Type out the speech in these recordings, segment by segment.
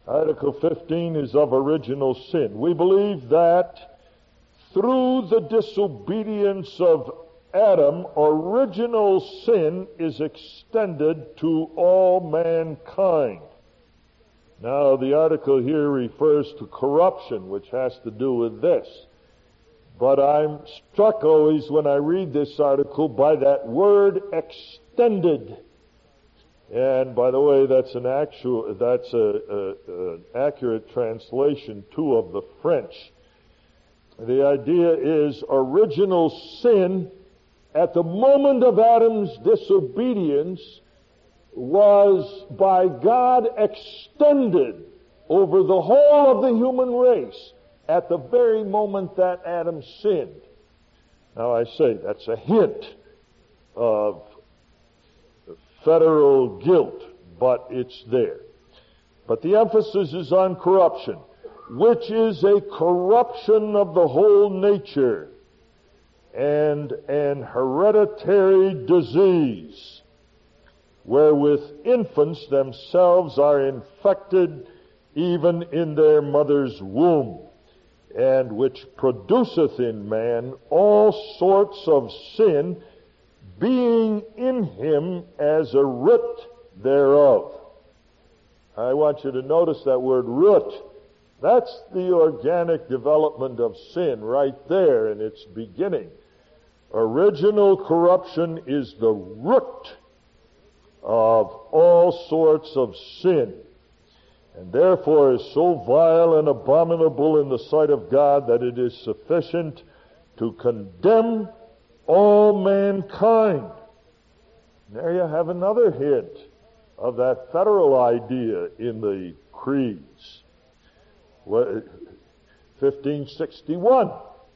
Article 15 is of original sin. We believe that through the disobedience of Adam, original sin is extended to all mankind. Now, the article here refers to corruption, which has to do with this. But I'm struck always when I read this article by that word extended. And by the way, that's an accurate translation too of the French. The idea is original sin at the moment of Adam's disobedience was by God extended over the whole of the human race at the very moment that Adam sinned. Now I say that's a hint of federal guilt, but it's there. But the emphasis is on corruption, which is a corruption of the whole nature and an hereditary disease wherewith infants themselves are infected even in their mother's womb, and which produceth in man all sorts of sin, being in him as a root thereof. I want you to notice that word root. That's the organic development of sin right there in its beginning. Original corruption is the root of all sorts of sin, and therefore is so vile and abominable in the sight of God that it is sufficient to condemn all mankind. There you have another hint of that federal idea in the creeds. 1561.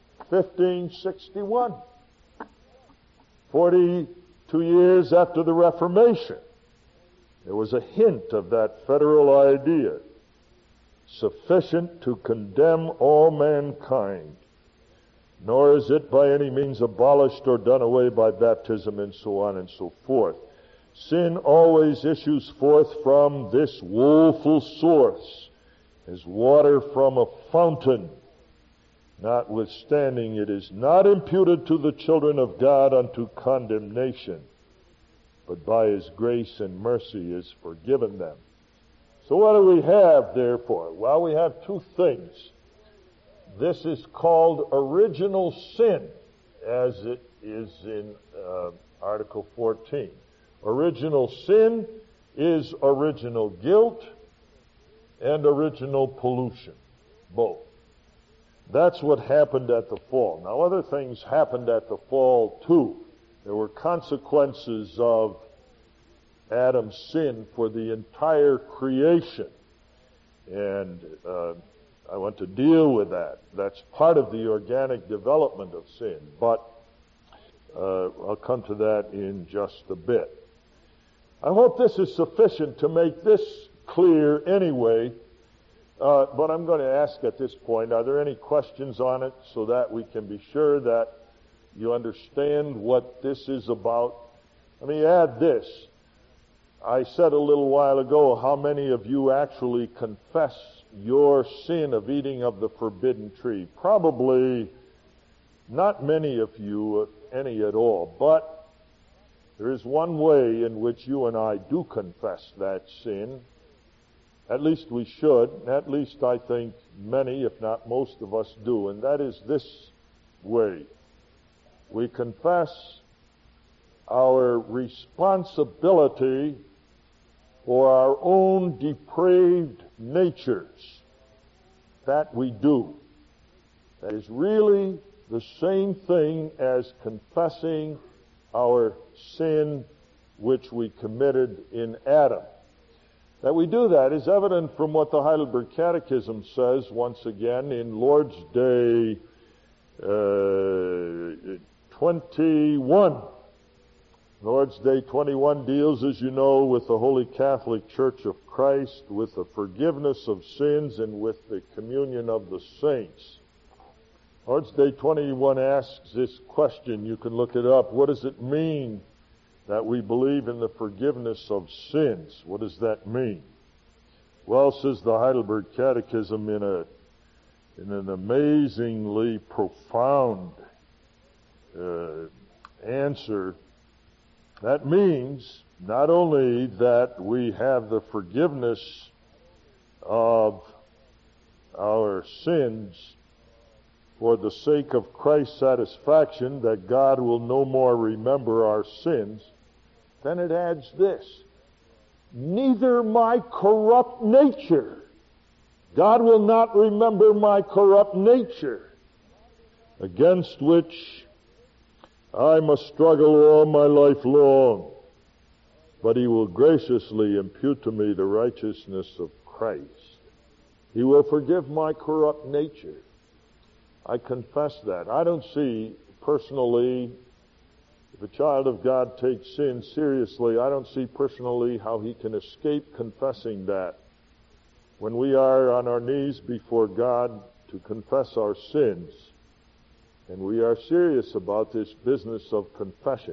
42 years after the Reformation, there was a hint of that federal idea, sufficient to condemn all mankind. Nor is it by any means abolished or done away by baptism and so on and so forth. Sin always issues forth from this woeful source as water from a fountain. Notwithstanding, it is not imputed to the children of God unto condemnation, but by His grace and mercy is forgiven them. So what do we have, therefore? Well, we have two things. This is called original sin, as it is in Article 14. Original sin is original guilt and original pollution, both. That's what happened at the fall. Now, other things happened at the fall, too. There were consequences of Adam's sin for the entire creation. And I want to deal with that. That's part of the organic development of sin. But I'll come to that in just a bit. I hope this is sufficient to make this clear anyway. But I'm going to ask at this point, are there any questions on it so that we can be sure that you understand what this is about? Let me add this. I said a little while ago how many of you actually confess your sin of eating of the forbidden tree. Probably not many of you, if any at all. But there is one way in which you and I do confess that sin. At least we should. At least I think many, if not most of us do. And that is this way. We confess our responsibility for our own depraved natures. That we do. That is really the same thing as confessing our sin which we committed in Adam. That we do that is evident from what the Heidelberg Catechism says, once again, in Lord's Day 21. Lord's Day 21 deals, as you know, with the Holy Catholic Church of Christ, with the forgiveness of sins, and with the communion of the saints. Lord's Day 21 asks this question. You can look it up. What does it mean that we believe in the forgiveness of sins? What does that mean? Well, says the Heidelberg Catechism in an amazingly profound answer, that means not only that we have the forgiveness of our sins for the sake of Christ's satisfaction, that God will no more remember our sins, then it adds this: neither my corrupt nature. God will not remember my corrupt nature, against which I must struggle all my life long, but He will graciously impute to me the righteousness of Christ. He will forgive my corrupt nature. I confess that. I don't see, personally, if a child of God takes sin seriously, I don't see personally how he can escape confessing that. When we are on our knees before God to confess our sins, and we are serious about this business of confession,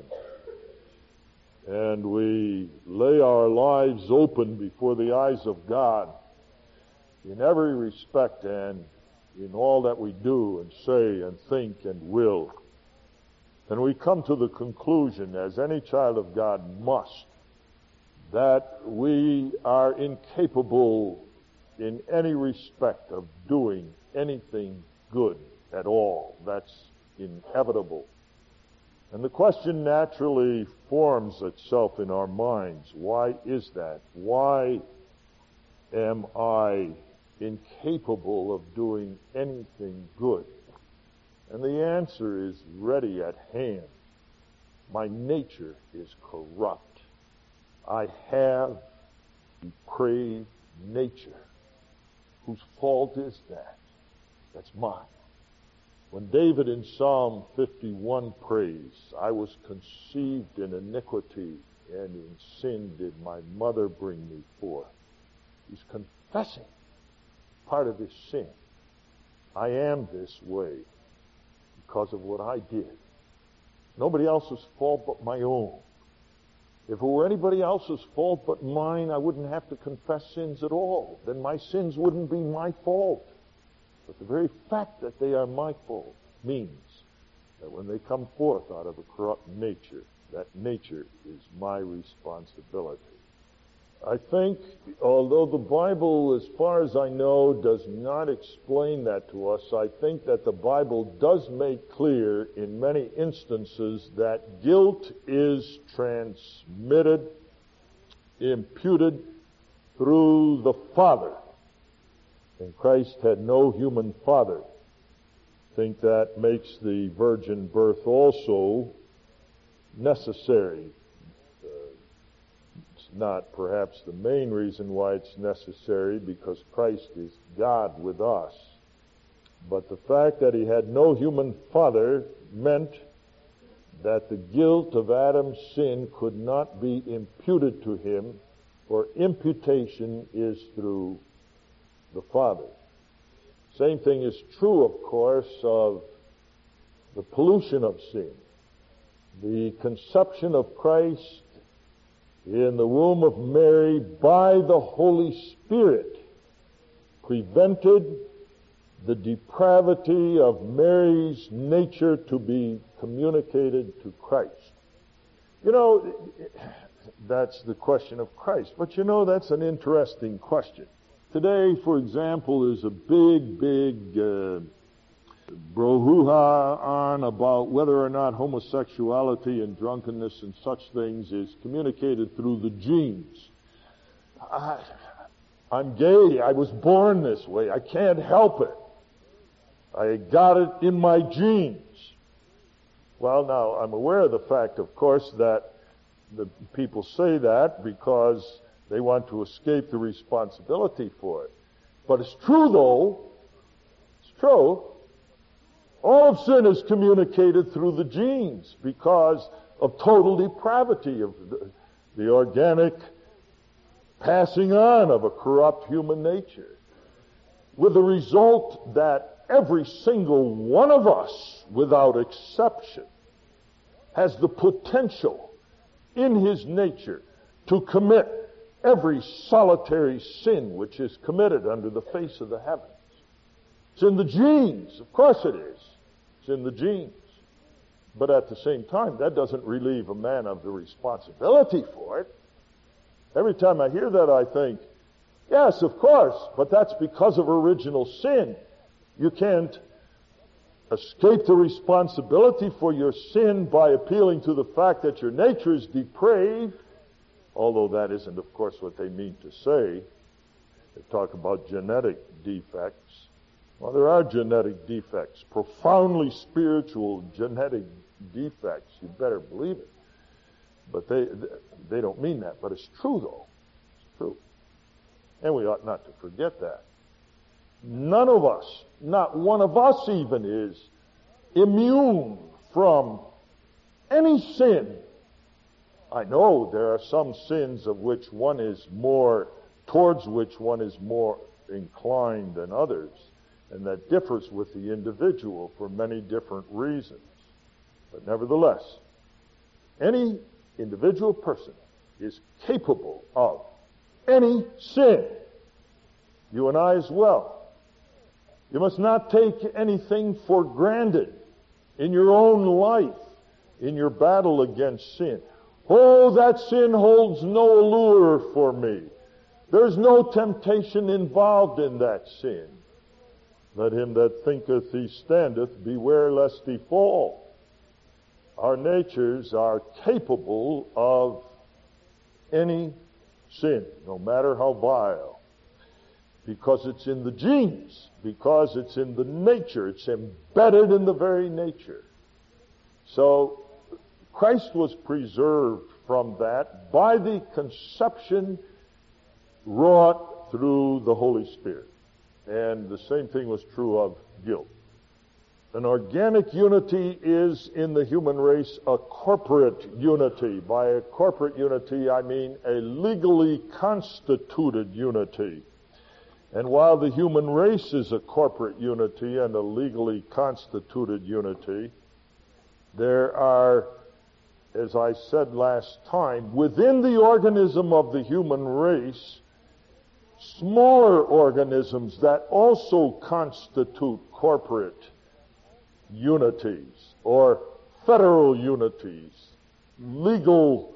and we lay our lives open before the eyes of God in every respect and in all that we do and say and think and will, then we come to the conclusion, as any child of God must, that we are incapable in any respect of doing anything good at all. That's inevitable. And the question naturally forms itself in our minds. Why is that? Why am I incapable of doing anything good? And the answer is ready at hand. My nature is corrupt. I have depraved nature. Whose fault is that? That's mine. When David in Psalm 51 prays, I was conceived in iniquity, and in sin did my mother bring me forth. He's confessing part of his sin. I am this way because of what I did. Nobody else's fault but my own. If it were anybody else's fault but mine, I wouldn't have to confess sins at all. Then my sins wouldn't be my fault. But the very fact that they are my fault means that when they come forth out of a corrupt nature, that nature is my responsibility. I think, although the Bible, as far as I know, does not explain that to us, I think that the Bible does make clear in many instances that guilt is transmitted, imputed through the Father. And Christ had no human father. I think that makes the virgin birth also necessary. It's not perhaps the main reason why it's necessary, because Christ is God with us. But the fact that he had no human father meant that the guilt of Adam's sin could not be imputed to him, for imputation is through the Father. Same thing is true, of course, of the pollution of sin. The conception of Christ in the womb of Mary by the Holy Spirit prevented the depravity of Mary's nature to be communicated to Christ. You know, that's the question of Christ. But you know, that's an interesting question. Today, for example, is a big brouhaha on about whether or not homosexuality and drunkenness and such things is communicated through the genes. I'm gay. I was born this way. I can't help it. I got it in my genes. Well, now, I'm aware of the fact, of course, that the people say that because they want to escape the responsibility for it. But it's true, though. It's true. All of sin is communicated through the genes because of total depravity, of the organic passing on of a corrupt human nature. With the result that every single one of us, without exception, has the potential in his nature to commit every solitary sin which is committed under the face of the heavens. It's in the genes. Of course it is. It's in the genes. But at the same time, that doesn't relieve a man of the responsibility for it. Every time I hear that, I think, yes, of course, but that's because of original sin. You can't escape the responsibility for your sin by appealing to the fact that your nature is depraved, although that isn't, of course, what they mean to say. They talk about genetic defects. Well, there are genetic defects, profoundly spiritual genetic defects. You better believe it. But they don't mean that. But it's true, though. It's true. And we ought not to forget that. None of us, not one of us even, is immune from any sin. I know there are some sins of which one is more, towards which one is more inclined than others, and that differs with the individual for many different reasons. But nevertheless, any individual person is capable of any sin. You and I as well. You must not take anything for granted in your own life, in your battle against sin. Oh, that sin holds no allure for me. There's no temptation involved in that sin. Let him that thinketh he standeth beware lest he fall. Our natures are capable of any sin, no matter how vile, because it's in the genes, because it's in the nature, it's embedded in the very nature. So Christ was preserved from that by the conception wrought through the Holy Spirit. And the same thing was true of guilt. An organic unity is in the human race a corporate unity. By a corporate unity, I mean a legally constituted unity. And while the human race is a corporate unity and a legally constituted unity, there are, as I said last time, within the organism of the human race, smaller organisms that also constitute corporate unities or federal unities, legal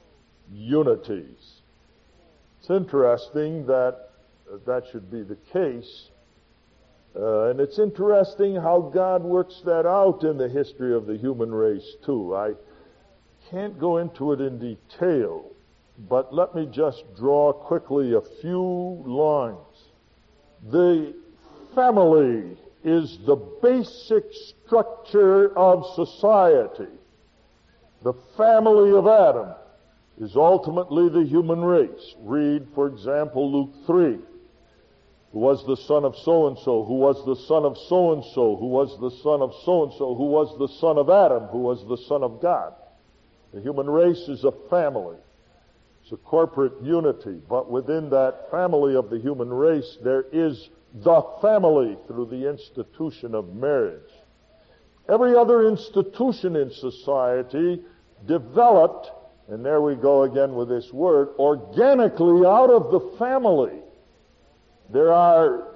unities. It's interesting that should be the case. And it's interesting how God works that out in the history of the human race, too. I can't go into it in detail, but let me just draw quickly a few lines. The family is the basic structure of society. The family of Adam is ultimately the human race. Read, for example, Luke 3. Who was the son of so-and-so, who was the son of so-and-so, who was the son of so-and-so, who was the son of Adam, who was the son of God. The human race is a family. It's a corporate unity, but within that family of the human race, there is the family through the institution of marriage. Every other institution in society developed, and there we go again with this word, organically out of the family. There are,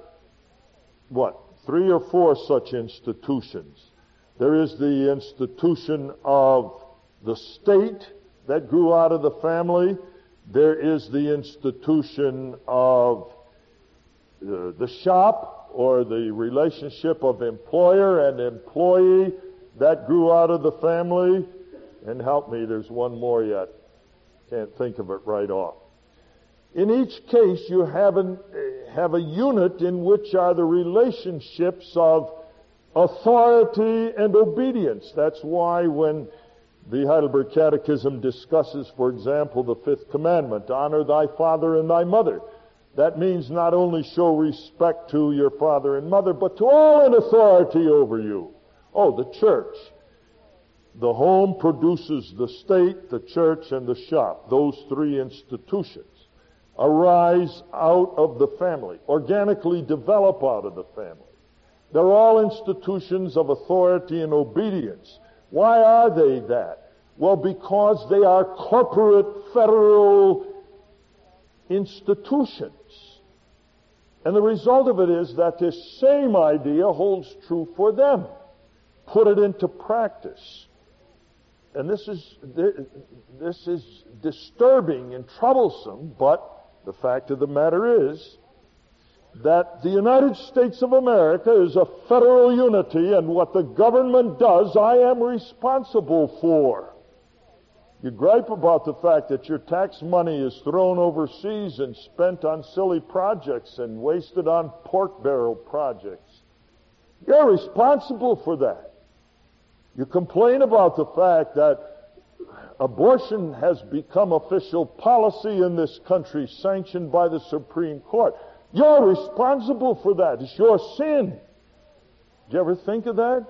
3 or 4 such institutions. There is the institution of the state that grew out of the family. There is the institution of the shop, or the relationship of employer and employee that grew out of the family. And help me, there's one more yet. Can't think of it right off. In each case, you have a unit in which are the relationships of authority and obedience. That's why when the Heidelberg Catechism discusses, for example, the 5th commandment, honor thy father and thy mother, that means not only show respect to your father and mother, but to all in authority over you. Oh, the church. The home produces the state, the church, and the shop. Those 3 institutions arise out of the family, organically develop out of the family. They're all institutions of authority and obedience. Why are they that? Well, because they are corporate federal institutions. And the result of it is that this same idea holds true for them. Put it into practice. And this is disturbing and troublesome, but the fact of the matter is that the United States of America is a federal unity, and what the government does, I am responsible for. You gripe about the fact that your tax money is thrown overseas and spent on silly projects and wasted on pork barrel projects. You're responsible for that. You complain about the fact that abortion has become official policy in this country, sanctioned by the Supreme Court. You're responsible for that. It's your sin. Did you ever think of that?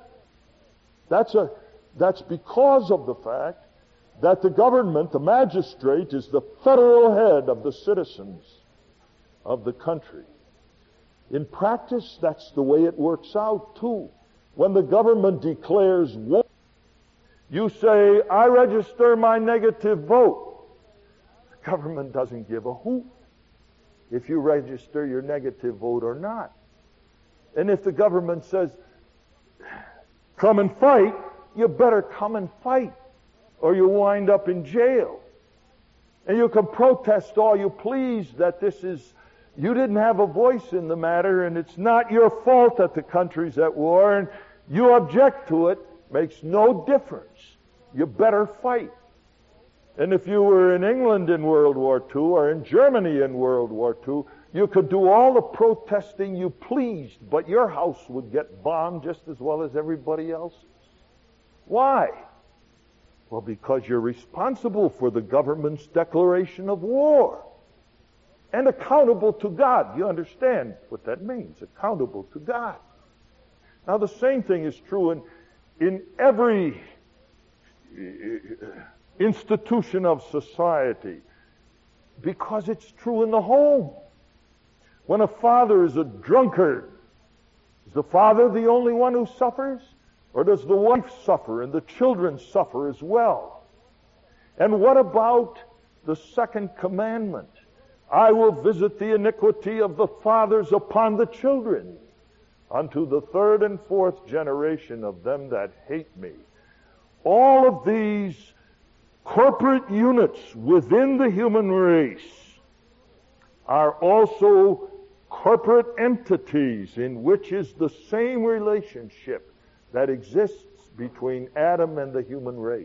That's because of the fact that the government, the magistrate, is the federal head of the citizens of the country. In practice, that's the way it works out, too. When the government declares war, you say, I register my negative vote. The government doesn't give a hoot if you register your negative vote or not. And if the government says, come and fight, you better come and fight, or you wind up in jail. And you can protest all you please that you didn't have a voice in the matter, and it's not your fault that the country's at war, and you object to it. Makes no difference. You better fight. And if you were in England in World War II or in Germany in World War II, you could do all the protesting you pleased, but your house would get bombed just as well as everybody else's. Why? Well, because you're responsible for the government's declaration of war. And accountable to God. You understand what that means, accountable to God. Now, the same thing is true in every institution of society, because it's true in the home. When a father is a drunkard, is the father the only one who suffers? Or does the wife suffer and the children suffer as well? And what about the second commandment? I will visit the iniquity of the fathers upon the children, unto the third and fourth generation of them that hate me. All of these corporate units within the human race are also corporate entities in which is the same relationship that exists between Adam and the human race.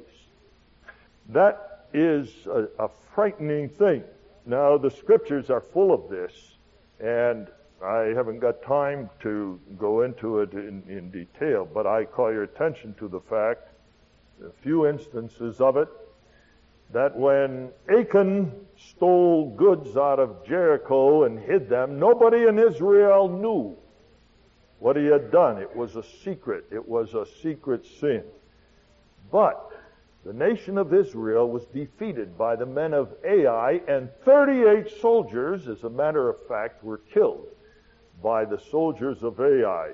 That is a frightening thing. Now, the scriptures are full of this, and I haven't got time to go into it in detail, but I call your attention to the fact, a few instances of it, that when Achan stole goods out of Jericho and hid them, nobody in Israel knew what he had done. It was a secret. It was a secret sin. But the nation of Israel was defeated by the men of Ai, and 38 soldiers, as a matter of fact, were killed by the soldiers of Ai.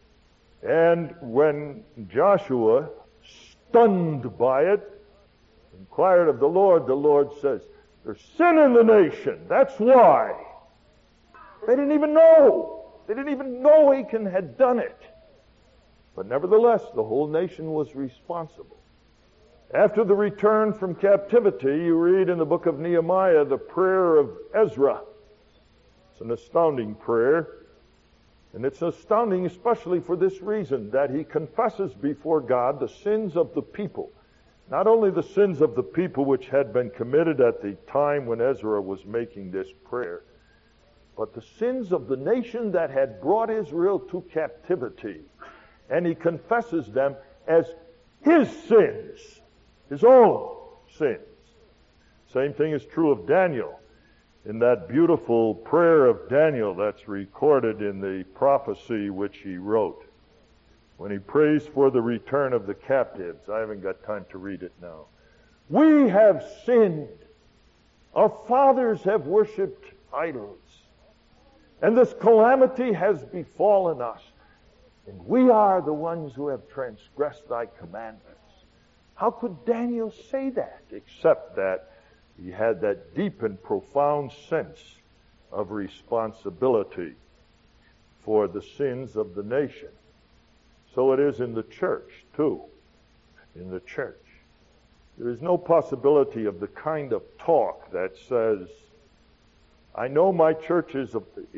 And when Joshua, stunned by it, inquired of the Lord says, there's sin in the nation. That's why. They didn't even know. They didn't even know Achan had done it. But nevertheless, the whole nation was responsible. After the return from captivity, you read in the book of Nehemiah the prayer of Ezra. It's an astounding prayer. And it's astounding especially for this reason, that he confesses before God the sins of the people. Not only the sins of the people which had been committed at the time when Ezra was making this prayer, but the sins of the nation that had brought Israel to captivity. And he confesses them as his sins, his own sins. Same thing is true of Daniel. In that beautiful prayer of Daniel that's recorded in the prophecy which he wrote, when he prays for the return of the captives. I haven't got time to read it now. We have sinned. Our fathers have worshipped idols. And this calamity has befallen us. And we are the ones who have transgressed thy commandments. How could Daniel say that? Except that He had that deep and profound sense of responsibility for the sins of the nation. So it is in the church, too. In the church. There is no possibility of the kind of talk that says, I know my church is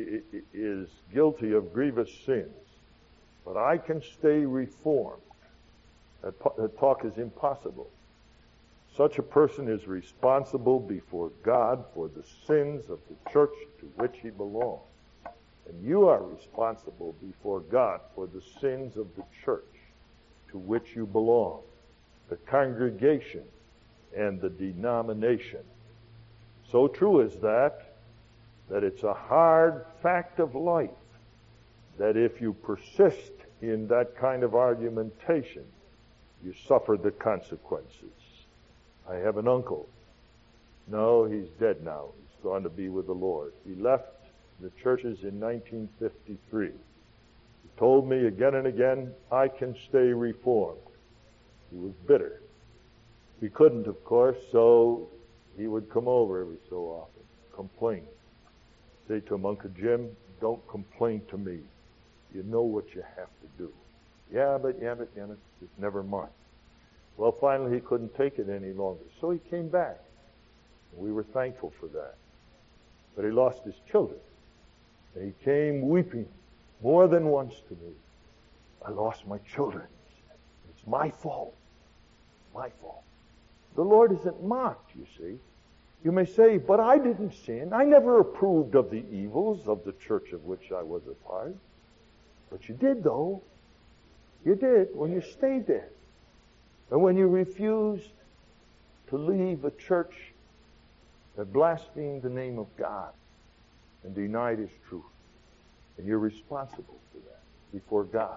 guilty of grievous sins, but I can stay reformed. That talk is impossible. Such a person is responsible before God for the sins of the church to which he belongs. And you are responsible before God for the sins of the church to which you belong, the congregation and the denomination. So true is that it's a hard fact of life that if you persist in that kind of argumentation, you suffer the consequences. I have an uncle. No, he's dead now. He's gone to be with the Lord. He left the churches in 1953. He told me again and again, I can stay reformed. He was bitter. He couldn't, of course, so he would come over every so often, complain. Say to him, Uncle Jim, don't complain to me. You know what you have to do. Yeah, but, just never mind. Well, finally he couldn't take it any longer, so he came back. We were thankful for that. But he lost his children. And he came weeping more than once to me. I lost my children. It's my fault. My fault. The Lord isn't mocked, you see. You may say, but I didn't sin. I never approved of the evils of the church of which I was a part. But you did, though. You did when you stayed there. And when you refused to leave a church that blasphemed the name of God and denied His truth. And you're responsible for that before God.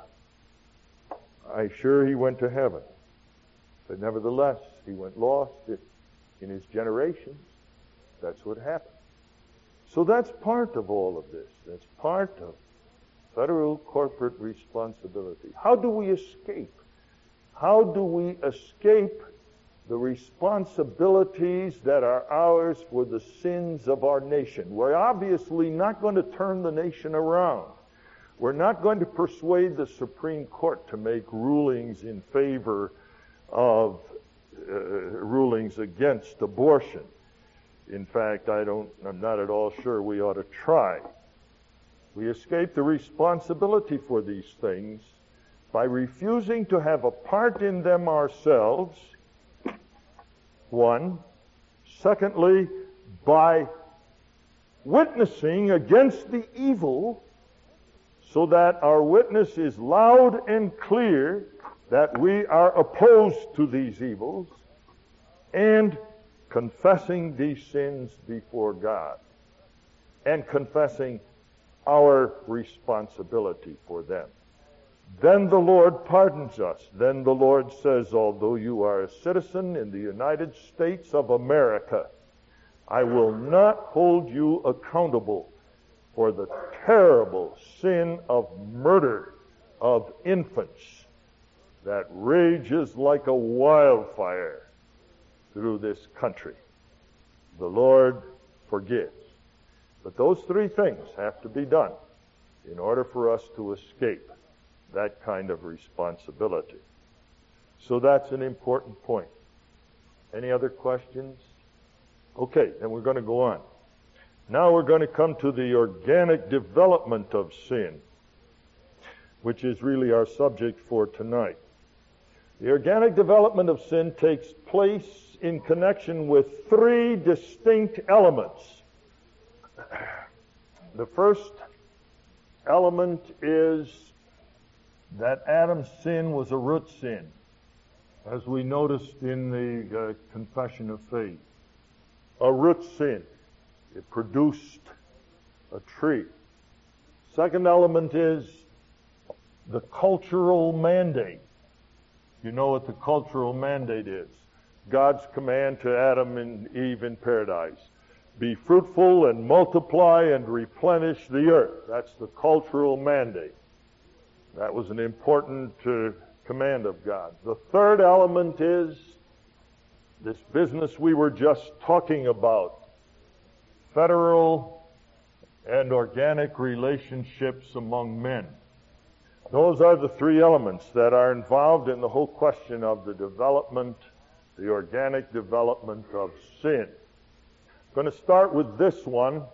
I'm sure he went to heaven. But nevertheless, he went lost in his generations. That's what happened. So that's part of all of this. That's part of federal corporate responsibility. How do we escape? How do we escape the responsibilities that are ours for the sins of our nation? We're obviously not going to turn the nation around. We're not going to persuade the Supreme Court to make rulings in favor of rulings against abortion. In fact, I'm not at all sure we ought to try. We escape the responsibility for these things by refusing to have a part in them ourselves, one. Secondly, by witnessing against the evil so that our witness is loud and clear that we are opposed to these evils, and confessing these sins before God and confessing our responsibility for them. Then the Lord pardons us. Then the Lord says, although you are a citizen in the United States of America, I will not hold you accountable for the terrible sin of murder of infants that rages like a wildfire through this country. The Lord forgives. But those three things have to be done in order for us to escape that kind of responsibility. So that's an important point. Any other questions? Okay, then we're going to go on. Now we're going to come to the organic development of sin, which is really our subject for tonight. The organic development of sin takes place in connection with three distinct elements. The first element is that Adam's sin was a root sin, as we noticed in the Confession of Faith. A root sin. It produced a tree. Second element is the cultural mandate. You know what the cultural mandate is. God's command to Adam and Eve in paradise. Be fruitful and multiply and replenish the earth. That's the cultural mandate. That was an important command of God. The third element is this business we were just talking about, federal and organic relationships among men. Those are the three elements that are involved in the whole question of the development, the organic development of sin. I'm going to start with this one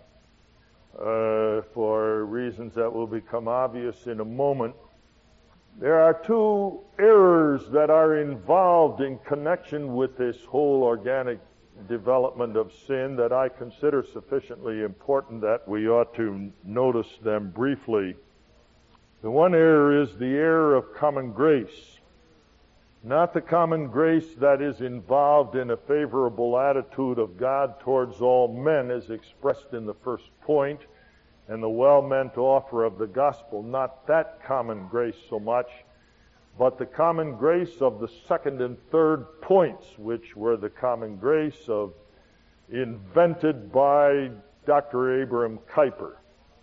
for reasons that will become obvious in a moment. There are two errors that are involved in connection with this whole organic development of sin that I consider sufficiently important that we ought to notice them briefly. The one error is the error of common grace. Not the common grace that is involved in a favorable attitude of God towards all men as expressed in the first point, and the well-meant offer of the gospel. Not that common grace so much, but the common grace of the second and third points, which were the common grace of invented by Dr. Abraham Kuyper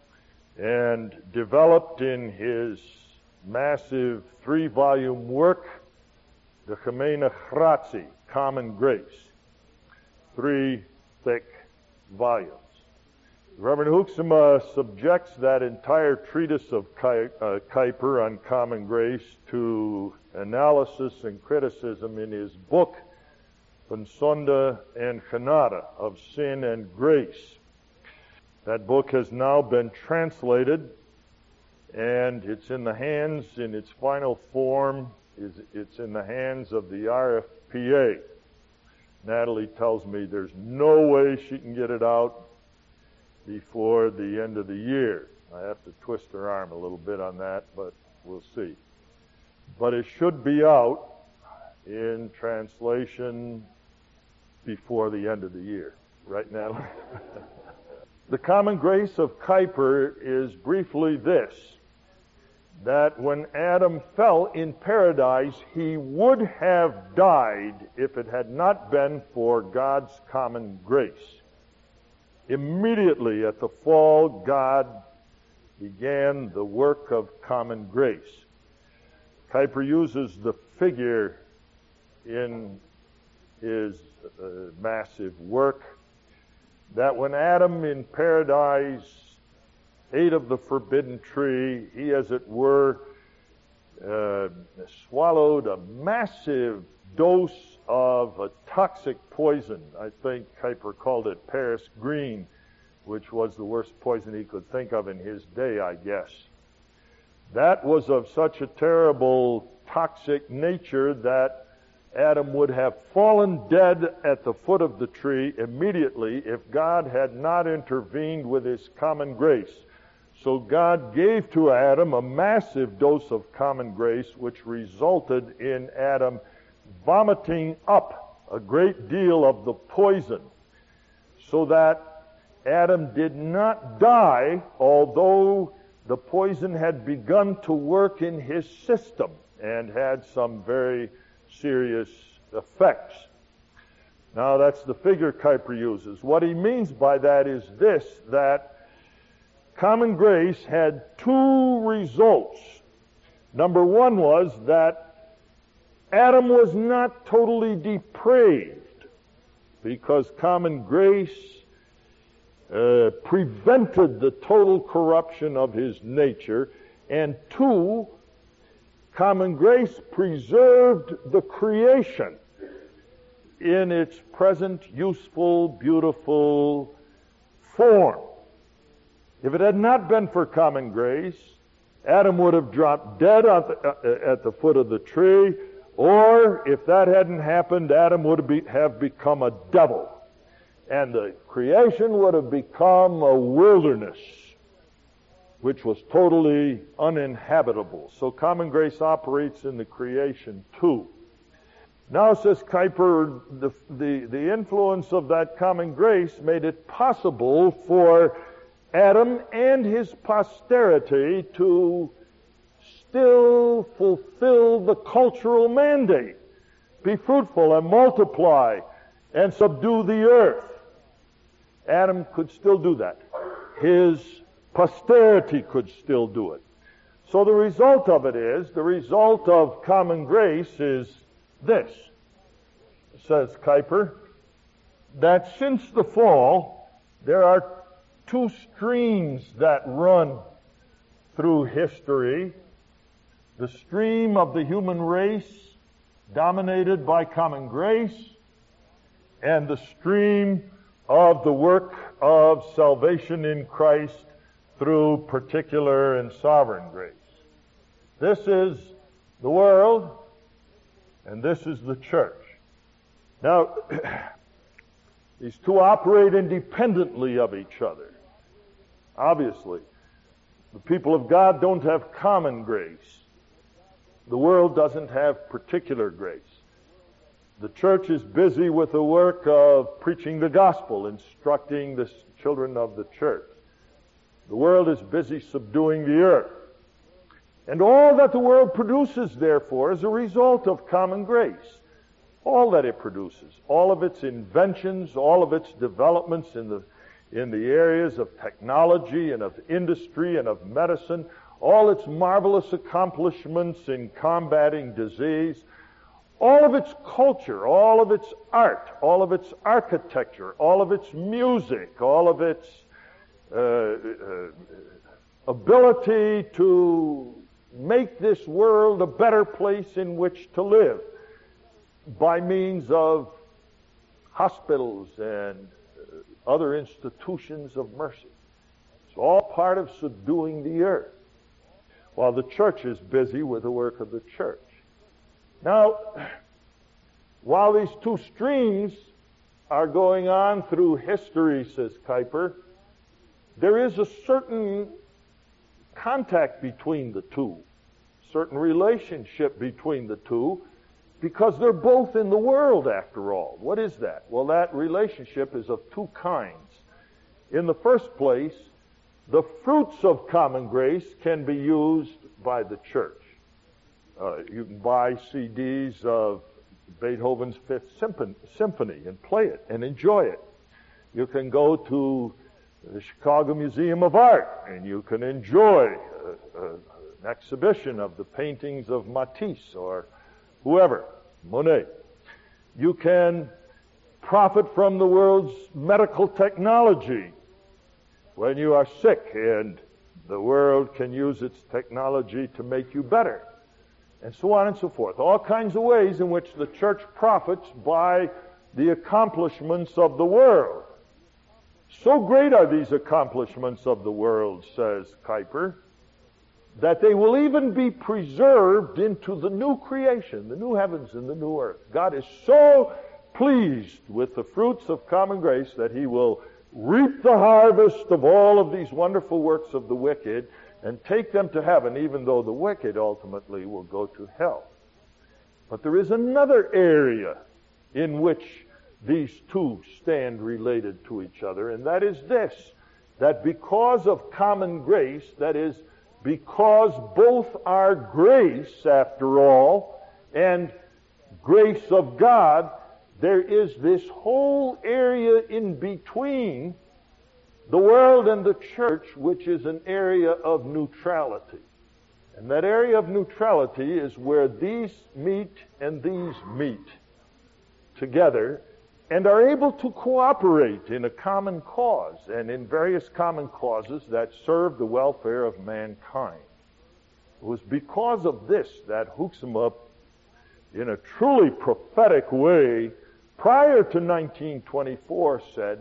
and developed in his massive 3-volume work, the Gemene Gratie, Common Grace. 3 thick volumes. Reverend Hoeksema subjects that entire treatise of Kuyper on common grace to analysis and criticism in his book, Van Sonde en Genade, of Sin and Grace. That book has now been translated, and it's in the hands, in its final form, it's in the hands of the RFPA. Natalie tells me there's no way she can get it out before the end of the year. I have to twist her arm a little bit on that, but we'll see. But it should be out in translation before the end of the year. Right, Natalie? The common grace of Kuyper is briefly this, that when Adam fell in paradise, he would have died if it had not been for God's common grace. Immediately at the fall, God began the work of common grace. Kuyper uses the figure in his massive work that when Adam in paradise ate of the forbidden tree, he, as it were, swallowed a massive dose of a toxic poison. I think Kuyper called it Paris green, which was the worst poison he could think of in his day, I guess. That was of such a terrible toxic nature that Adam would have fallen dead at the foot of the tree immediately if God had not intervened with his common grace. So God gave to Adam a massive dose of common grace, which resulted in Adam vomiting up a great deal of the poison, so that Adam did not die, although the poison had begun to work in his system and had some very serious effects. Now, that's the figure Kuyper uses. What he means by that is this, that common grace had two results. Number one was that Adam was not totally depraved, because common grace prevented the total corruption of his nature. And two, common grace preserved the creation in its present useful, beautiful form. If it had not been for common grace, Adam would have dropped dead at the foot of the tree, or if that hadn't happened, Adam would have become a devil, and the creation would have become a wilderness, which was totally uninhabitable. So common grace operates in the creation too. Now, says Kuyper, the influence of that common grace made it possible for Adam and his posterity to still fulfill the cultural mandate. Be fruitful and multiply and subdue the earth. Adam could still do that. His posterity could still do it. So the result of common grace is this, says Kuyper, that since the fall, there are two streams that run through history. The stream of the human race, dominated by common grace, and the stream of the work of salvation in Christ through particular and sovereign grace. This is the world, and this is the church. Now, these two operate independently of each other. Obviously, the people of God don't have common grace. The world doesn't have particular grace. The church is busy with the work of preaching the gospel, instructing the children of the church. The world is busy subduing the earth. And all that the world produces, therefore, is a result of common grace. All that it produces, all of its inventions, all of its developments in the areas of technology and of industry and of medicine, all its marvelous accomplishments in combating disease, all of its culture, all of its art, all of its architecture, all of its music, all of its ability to make this world a better place in which to live by means of hospitals and other institutions of mercy. It's all part of subduing the earth, while the church is busy with the work of the church. Now, while these two streams are going on through history, says Kuyper, there is a certain contact between the two, certain relationship between the two, because they're both in the world after all. What is that? Well, that relationship is of two kinds. In the first place, the fruits of common grace can be used by the church. You can buy CDs of Beethoven's Fifth Symphony and play it and enjoy it. You can go to the Chicago Museum of Art and you can enjoy an exhibition of the paintings of Matisse or whoever, Monet. You can profit from the world's medical technology when you are sick, and the world can use its technology to make you better, and so on and so forth. All kinds of ways in which the church profits by the accomplishments of the world. So great are these accomplishments of the world, says Kuyper, that they will even be preserved into the new creation, the new heavens and the new earth. God is so pleased with the fruits of common grace that He will reap the harvest of all of these wonderful works of the wicked and take them to heaven, even though the wicked ultimately will go to hell. But there is another area in which these two stand related to each other, and that is this, that because of common grace, that is, because both are grace, after all, and grace of God, there is this whole area in between the world and the church, which is an area of neutrality. And that area of neutrality is where these meet and these meet together and are able to cooperate in a common cause and in various common causes that serve the welfare of mankind. It was because of this that Hoeksema, in a truly prophetic way, prior to 1924 said,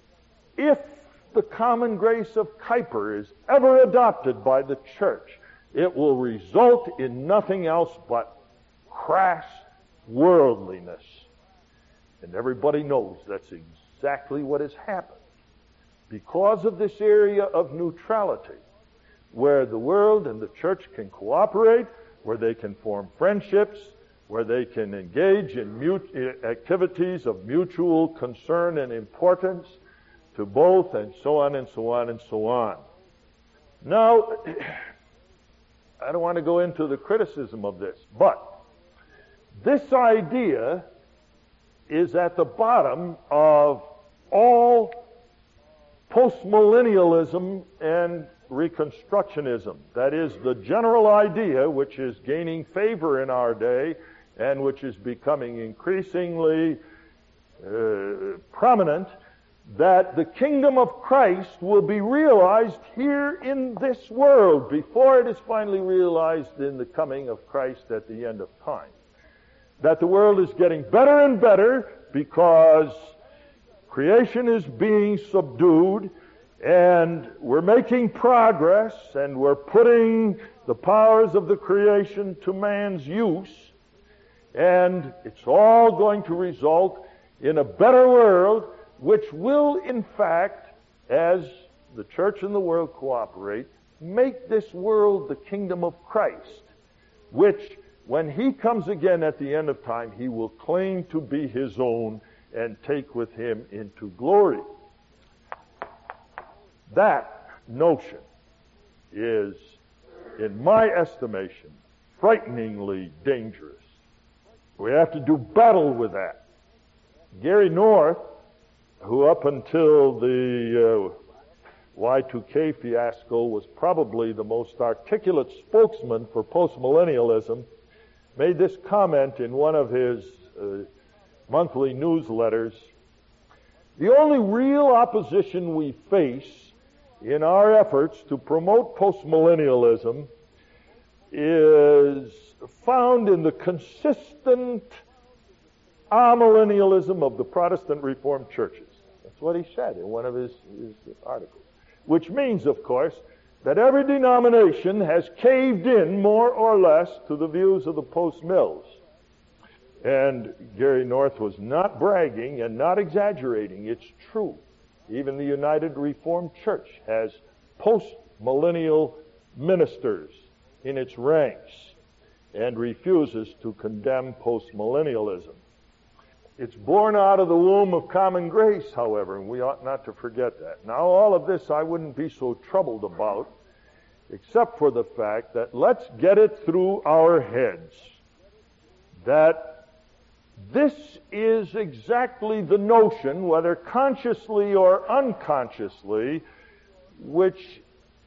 if the common grace of Kuyper is ever adopted by the church, it will result in nothing else but crass worldliness. And everybody knows that's exactly what has happened. Because of this area of neutrality, where the world and the church can cooperate, where they can form friendships, where they can engage in activities of mutual concern and importance to both, and so on and so on and so on. Now, I don't want to go into the criticism of this, but this idea is at the bottom of all postmillennialism and Reconstructionism. That is, the general idea, which is gaining favor in our day and which is becoming increasingly prominent, that the kingdom of Christ will be realized here in this world before it is finally realized in the coming of Christ at the end of time. That the world is getting better and better because creation is being subdued, and we're making progress, and we're putting the powers of the creation to man's use, and it's all going to result in a better world, which will, in fact, as the church and the world cooperate, make this world the kingdom of Christ, which, when he comes again at the end of time, he will claim to be his own and take with him into glory. That notion is, in my estimation, frighteningly dangerous. We have to do battle with that. Gary North, who up until the Y2K fiasco was probably the most articulate spokesman for postmillennialism, made this comment in one of his monthly newsletters. The only real opposition we face in our efforts to promote postmillennialism is found in the consistent amillennialism of the Protestant Reformed churches. That's what he said in one of his articles. Which means, of course, that every denomination has caved in more or less to the views of the post-mills. And Gary North was not bragging and not exaggerating. It's true. Even the United Reformed Church has post-millennial ministers in its ranks and refuses to condemn post-millennialism. It's born out of the womb of common grace, however, and we ought not to forget that. Now, all of this I wouldn't be so troubled about, except for the fact that let's get it through our heads that this is exactly the notion, whether consciously or unconsciously, which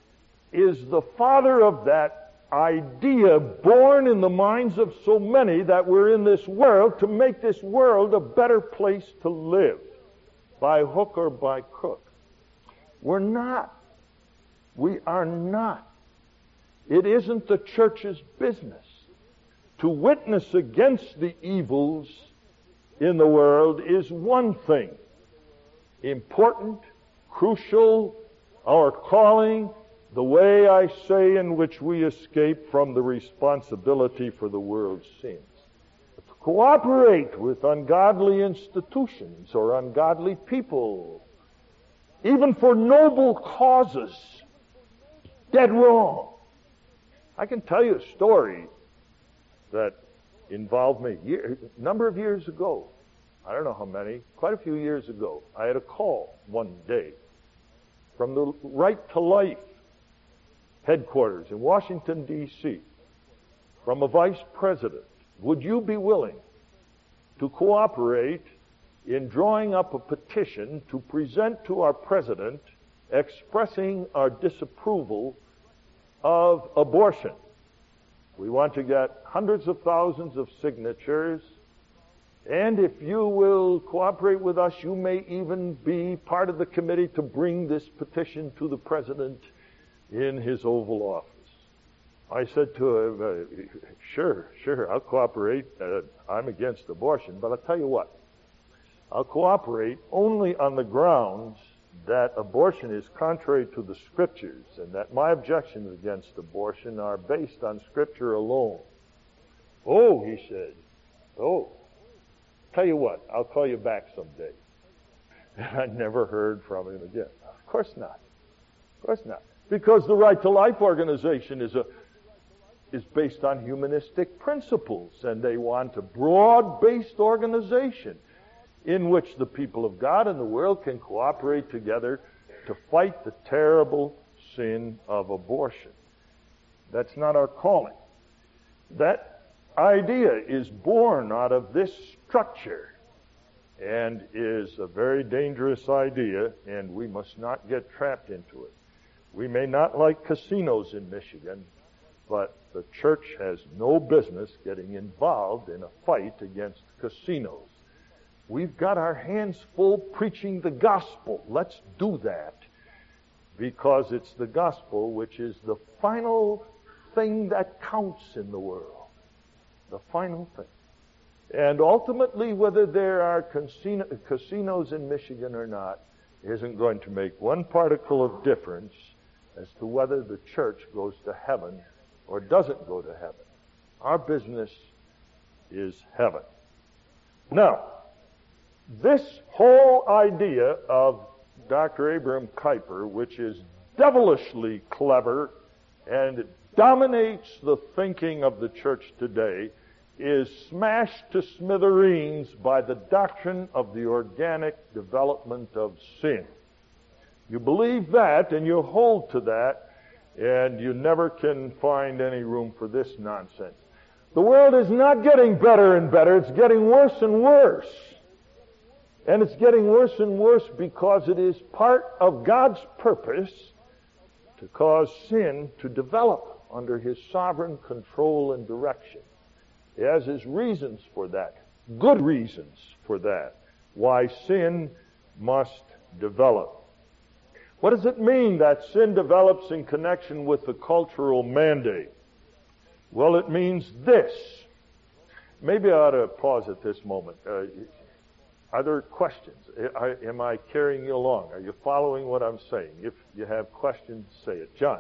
is the father of that idea born in the minds of so many that we're in this world to make this world a better place to live, by hook or by crook. We're not. We are not. It isn't the church's business. To witness against the evils in the world is one thing. Important, crucial, our calling, the way, I say, in which we escape from the responsibility for the world's sins. But to cooperate with ungodly institutions or ungodly people, even for noble causes, dead wrong. I can tell you a story that involved me a number of years ago. I don't know how many, quite a few years ago. I had a call one day from the Right to Life headquarters in Washington, D.C., from a vice president. Would you be willing to cooperate in drawing up a petition to present to our president expressing our disapproval of abortion? We want to get hundreds of thousands of signatures, and if you will cooperate with us, you may even be part of the committee to bring this petition to the president in his Oval Office. I said to him, sure, I'll cooperate. I'm against abortion, but I'll tell you what, I'll cooperate only on the grounds that abortion is contrary to the Scriptures and that my objections against abortion are based on Scripture alone. Oh, he said, tell you what, I'll call you back someday. And I never heard from him again. Of course not. Because the Right to Life organization is based on humanistic principles, and they want a broad-based organization in which the people of God and the world can cooperate together to fight the terrible sin of abortion. That's not our calling. That idea is born out of this structure and is a very dangerous idea, and we must not get trapped into it. We may not like casinos in Michigan, But the church has no business getting involved in a fight against casinos. We've got our hands full preaching the gospel. Let's do that, because it's the gospel which is the final thing that counts in the world. The final thing. And ultimately, whether there are casinos in Michigan or not isn't going to make one particle of difference as to whether the church goes to heaven or doesn't go to heaven. Our business is heaven. Now, this whole idea of Dr. Abraham Kuyper, which is devilishly clever and dominates the thinking of the church today, is smashed to smithereens by the doctrine of the organic development of sin. You believe that and you hold to that, and you never can find any room for this nonsense. The world is not getting better and better, it's getting worse and worse. And it's getting worse and worse because it is part of God's purpose to cause sin to develop under His sovereign control and direction. He has His reasons for that, good reasons for that, why sin must develop. What does it mean that sin develops in connection with the cultural mandate? Well, it means this. Maybe I ought to pause at this moment. Are there questions? Am I carrying you along? Are you following what I'm saying? If you have questions, say it. John.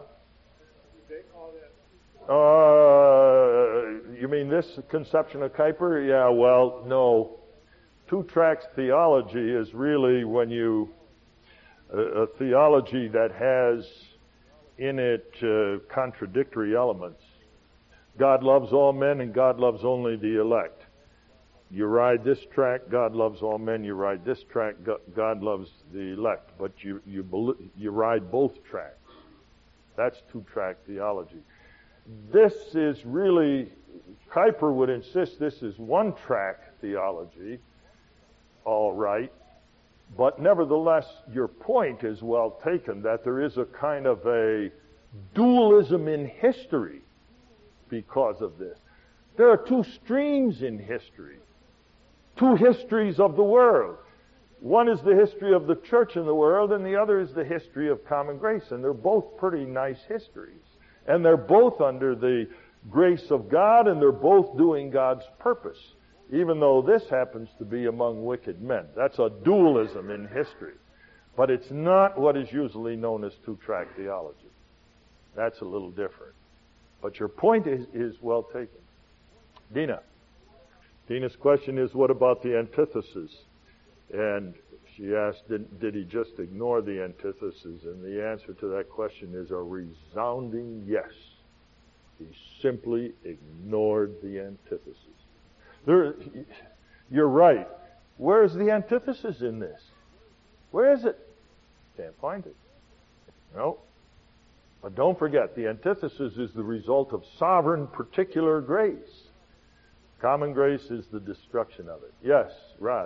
You mean this conception of Kuyper? Yeah, well, no. Two tracks theology is really when you, a theology that has in it contradictory elements. God loves all men and God loves only the elect. You ride this track, God loves all men. You ride this track, God loves the elect. But you ride both tracks. That's two-track theology. This is really, Kuyper would insist this is one-track theology, all right. But nevertheless, your point is well taken, that there is a kind of a dualism in history because of this. There are two streams in history. Two histories of the world. One is the history of the church in the world, and the other is the history of common grace. And they're both pretty nice histories. And they're both under the grace of God, and they're both doing God's purpose, even though this happens to be among wicked men. That's a dualism in history. But it's not what is usually known as two-track theology. That's a little different. But your point is well taken. Dina. Dina's question is, what about the antithesis? And she asked, did he just ignore the antithesis? And the answer to that question is a resounding yes. He simply ignored the antithesis. You're right. Where's the antithesis in this? Where is it? Can't find it. No. But don't forget, the antithesis is the result of sovereign particular grace. Common grace is the destruction of it. Yes, Rod.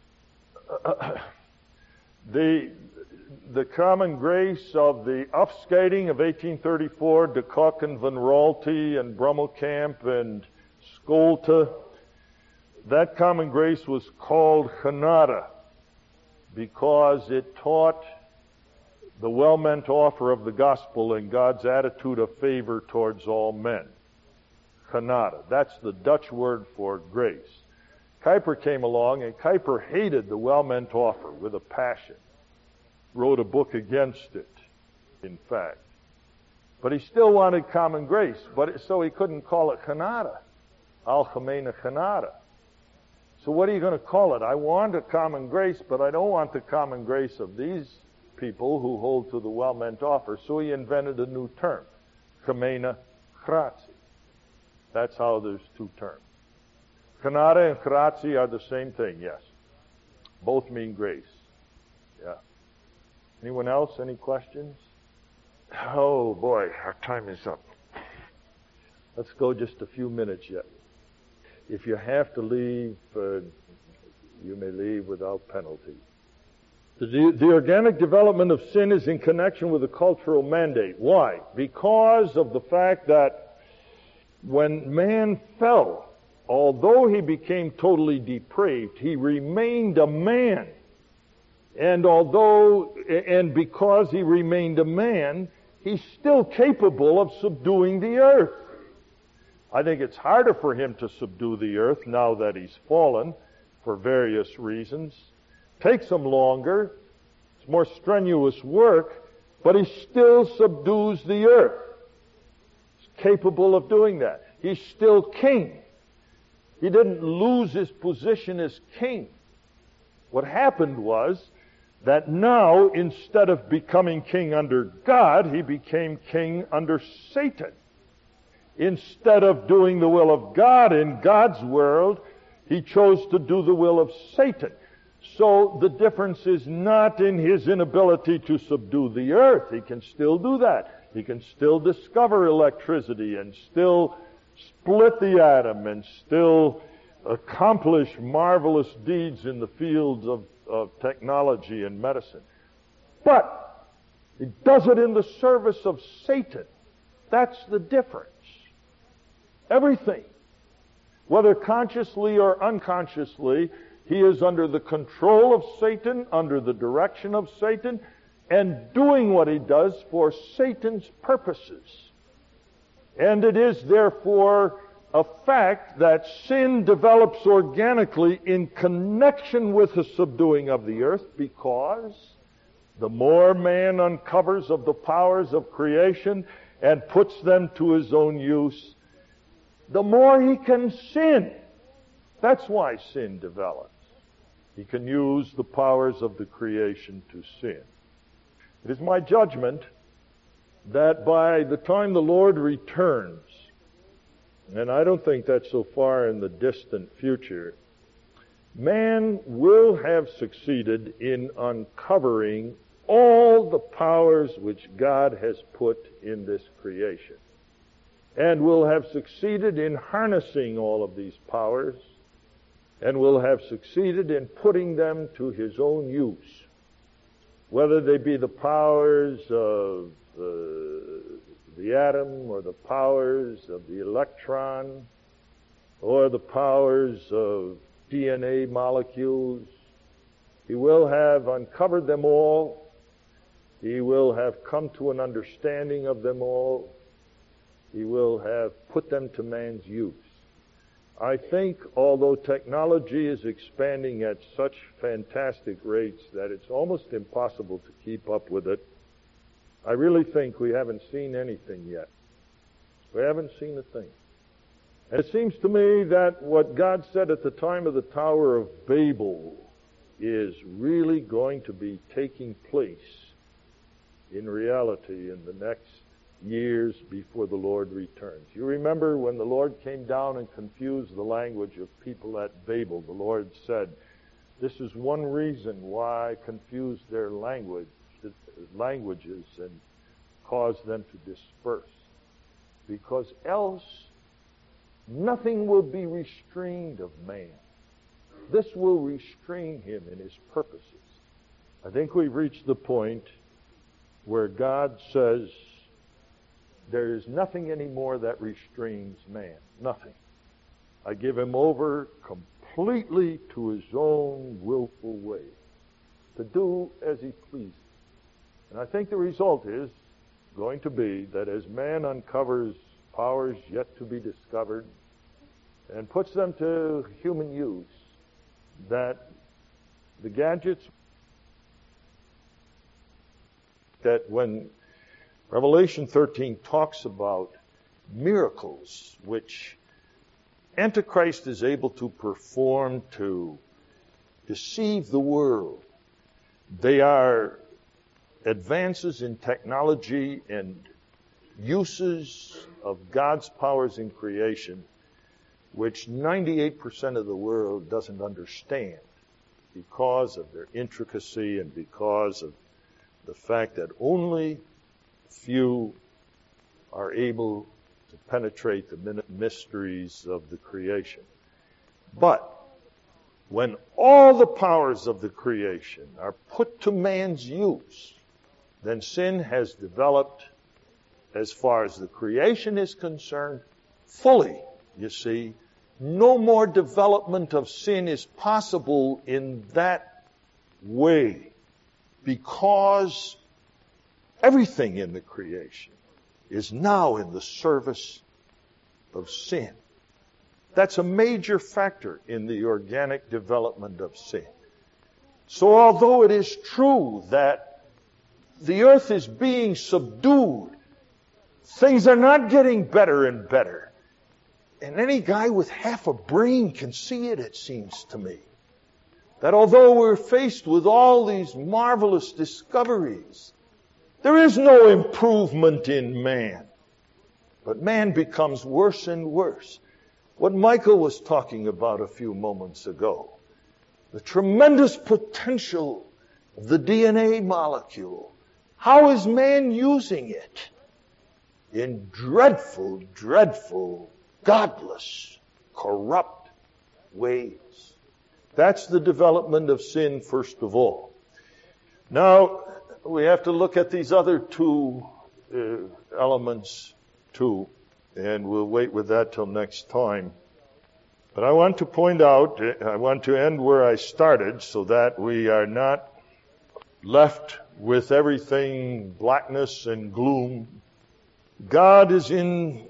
The common grace of the upskating of 1834, de Kock and Van Raalte and Brummelkamp and Scholte, that common grace was called Genade because it taught the well-meant offer of the gospel and God's attitude of favor towards all men. Genade. That's the Dutch word for grace. Kuyper came along, and Kuyper hated the well-meant offer with a passion. Wrote a book against it, in fact. But he still wanted common grace, so he couldn't call it Genade. Algemene Genade. So what are you going to call it? I want a common grace, but I don't want the common grace of these people who hold to the well-meant offer. So he invented a new term, Gemene Gratie. That's how there's two terms. Genade and gratie are the same thing, yes. Both mean grace. Yeah. Anyone else? Any questions? Oh boy, our time is up. Let's go just a few minutes yet. If you have to leave, you may leave without penalty. The organic development of sin is in connection with the cultural mandate. Why? Because of the fact that when man fell, although he became totally depraved, he remained a man. And because he remained a man, he's still capable of subduing the earth. I think it's harder for him to subdue the earth now that he's fallen for various reasons. Takes him longer. It's more strenuous work, but he still subdues the earth. He's capable of doing that. He's still king. He didn't lose his position as king. What happened was that now, instead of becoming king under God, he became king under Satan. Instead of doing the will of God in God's world, he chose to do the will of Satan. So the difference is not in his inability to subdue the earth. He can still do that. He can still discover electricity and still split the atom and still accomplish marvelous deeds in the fields of technology and medicine. But he does it in the service of Satan. That's the difference. Everything, whether consciously or unconsciously, he is under the control of Satan, under the direction of Satan, and doing what he does for Satan's purposes. And it is therefore a fact that sin develops organically in connection with the subduing of the earth, because the more man uncovers of the powers of creation and puts them to his own use, the more he can sin. That's why sin develops. He can use the powers of the creation to sin. It is my judgment that by the time the Lord returns, and I don't think that's so far in the distant future, man will have succeeded in uncovering all the powers which God has put in this creation, and will have succeeded in harnessing all of these powers, and will have succeeded in putting them to his own use, whether they be the powers of the atom, or the powers of the electron, or the powers of DNA molecules. He will have uncovered them all. He will have come to an understanding of them all. He will have put them to man's use. I think, although technology is expanding at such fantastic rates that it's almost impossible to keep up with it, I really think we haven't seen anything yet. We haven't seen a thing. And it seems to me that what God said at the time of the Tower of Babel is really going to be taking place in reality in the next years before the Lord returns. You remember when the Lord came down and confused the language of people at Babel, the Lord said, this is one reason why I confused their languages and caused them to disperse. Because else nothing will be restrained of man. This will restrain him in his purposes. I think we've reached the point where God says there is nothing anymore that restrains man. Nothing. I give him over completely to his own willful way, to do as he pleases. And I think the result is going to be that as man uncovers powers yet to be discovered and puts them to human use, that the gadgets, that when Revelation 13 talks about miracles which Antichrist is able to perform to deceive the world, they are advances in technology and uses of God's powers in creation which 98% of the world doesn't understand because of their intricacy and because of the fact that only few are able to penetrate the mysteries of the creation. But when all the powers of the creation are put to man's use, then sin has developed, as far as the creation is concerned, fully, you see. No more development of sin is possible in that way, because everything in the creation is now in the service of sin. That's a major factor in the organic development of sin. So although it is true that the earth is being subdued, things are not getting better and better. And any guy with half a brain can see it, it seems to me. That although we're faced with all these marvelous discoveries, there is no improvement in man. But man becomes worse and worse. What Michael was talking about a few moments ago, the tremendous potential of the DNA molecule. How is man using it? In dreadful, dreadful, godless, corrupt ways. That's the development of sin, first of all. Now, we have to look at these other two elements too, and we'll wait with that till next time. But I want to point out, I want to end where I started so that we are not left with everything blackness and gloom. God is in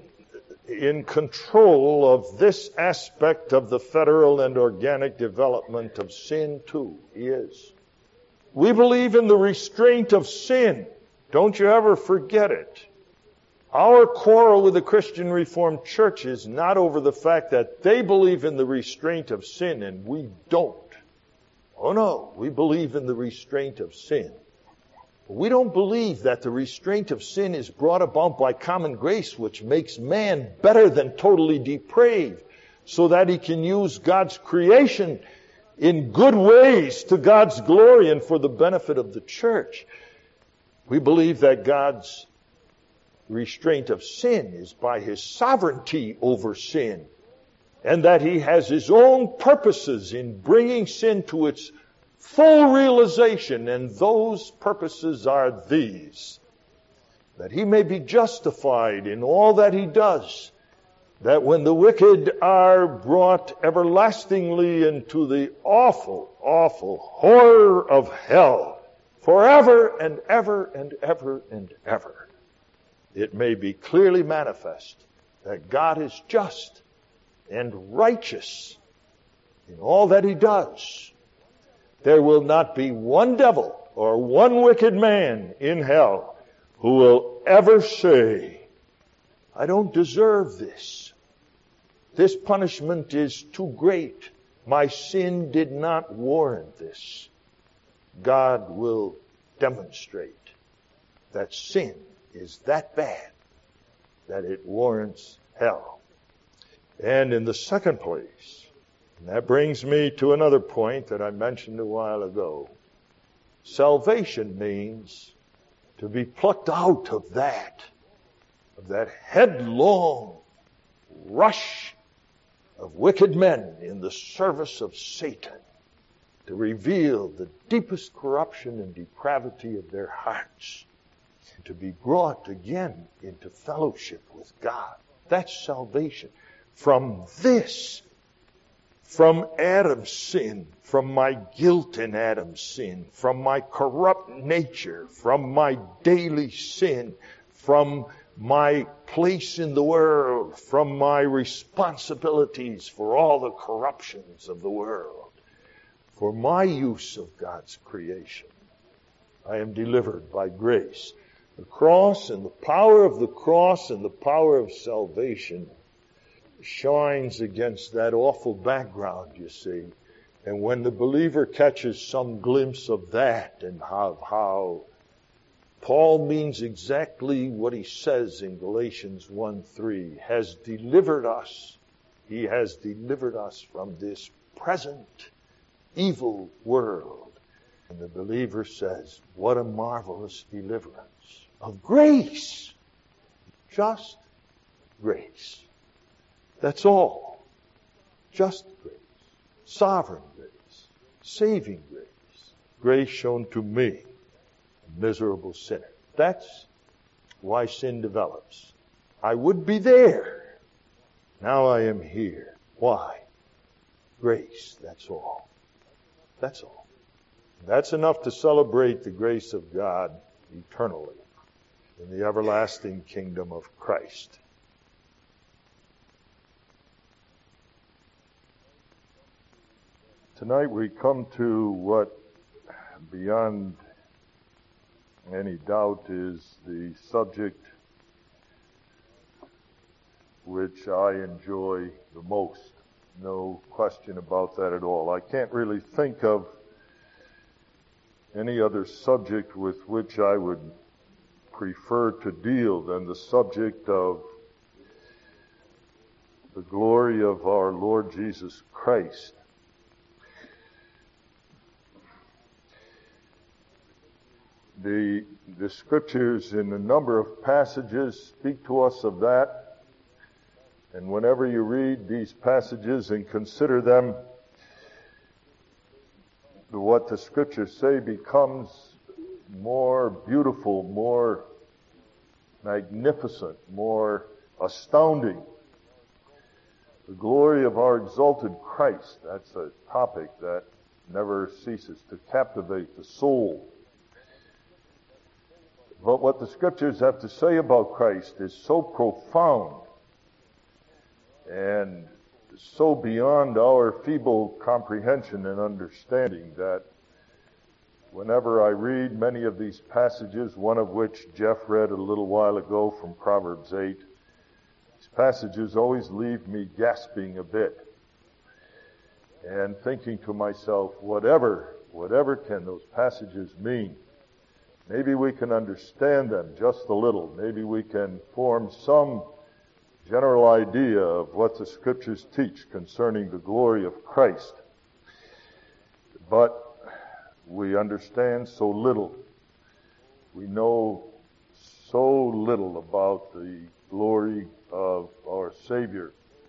control of this aspect of the federal and organic development of sin too. He is. We believe in the restraint of sin. Don't you ever forget it. Our quarrel with the Christian Reformed Church is not over the fact that they believe in the restraint of sin and we don't. Oh no, we believe in the restraint of sin. We don't believe that the restraint of sin is brought about by common grace, which makes man better than totally depraved, so that he can use God's creation in good ways to God's glory and for the benefit of the church. We believe that God's restraint of sin is by His sovereignty over sin, and that He has His own purposes in bringing sin to its full realization, and those purposes are these: that He may be justified in all that He does, that when the wicked are brought everlastingly into the awful, awful horror of hell, forever and ever and ever and ever, it may be clearly manifest that God is just and righteous in all that He does. There will not be one devil or one wicked man in hell who will ever say, I don't deserve this. This punishment is too great. My sin did not warrant this. God will demonstrate that sin is that bad that it warrants hell. And in the second place, and that brings me to another point that I mentioned a while ago, salvation means to be plucked out of that headlong rush of wicked men in the service of Satan, to reveal the deepest corruption and depravity of their hearts, to be brought again into fellowship with God. That's salvation. From this, from Adam's sin, from my guilt in Adam's sin, from my corrupt nature, from my daily sin, from my place in the world, from my responsibilities for all the corruptions of the world, for my use of God's creation, I am delivered by grace. The cross and the power of the cross and the power of salvation shines against that awful background, you see. And when the believer catches some glimpse of that and how Paul means exactly what he says in Galatians 1:3, has delivered us. He has delivered us from this present evil world. And the believer says, what a marvelous deliverance of grace. Just grace. That's all. Just grace. Sovereign grace. Saving grace. Grace shown to me, a miserable sinner. That's why sin develops. I would be there Now I am here. Why? Grace, that's all. That's all. That's enough to celebrate the grace of God eternally in the everlasting kingdom of Christ. Tonight we come to what, beyond any doubt, is the subject which I enjoy the most. No question about that at all. I can't really think of any other subject with which I would prefer to deal than the subject of the glory of our Lord Jesus Christ. The scriptures in a number of passages speak to us of that. And whenever you read these passages and consider them, what the scriptures say becomes more beautiful, more magnificent, more astounding. The glory of our exalted Christ, that's a topic that never ceases to captivate the soul. But what the scriptures have to say about Christ is so profound and so beyond our feeble comprehension and understanding that whenever I read many of these passages, one of which Jeff read a little while ago from Proverbs 8, these passages always leave me gasping a bit and thinking to myself, whatever can those passages mean? Maybe we can understand them just a little. Maybe we can form some general idea of what the scriptures teach concerning the glory of Christ. But we understand so little. We know so little about the glory of our Savior.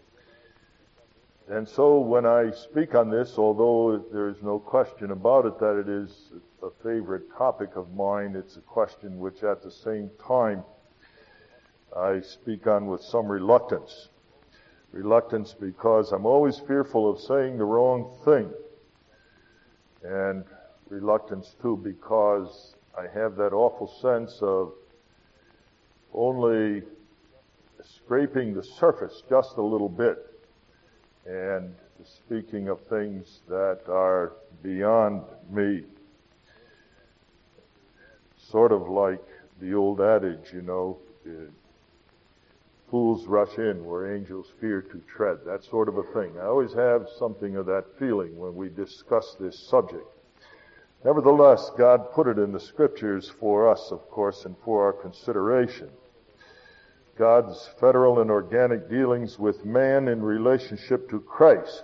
And so when I speak on this, although there is no question about it that it is a favorite topic of mine, it's a question which at the same time I speak on with some reluctance. Reluctance because I'm always fearful of saying the wrong thing. And reluctance too because I have that awful sense of only scraping the surface just a little bit and speaking of things that are beyond me. Sort of like the old adage, fools rush in where angels fear to tread. That sort of a thing. I always have something of that feeling when we discuss this subject. Nevertheless, God put it in the scriptures for us, of course, and for our consideration. God's federal and organic dealings with man in relationship to Christ.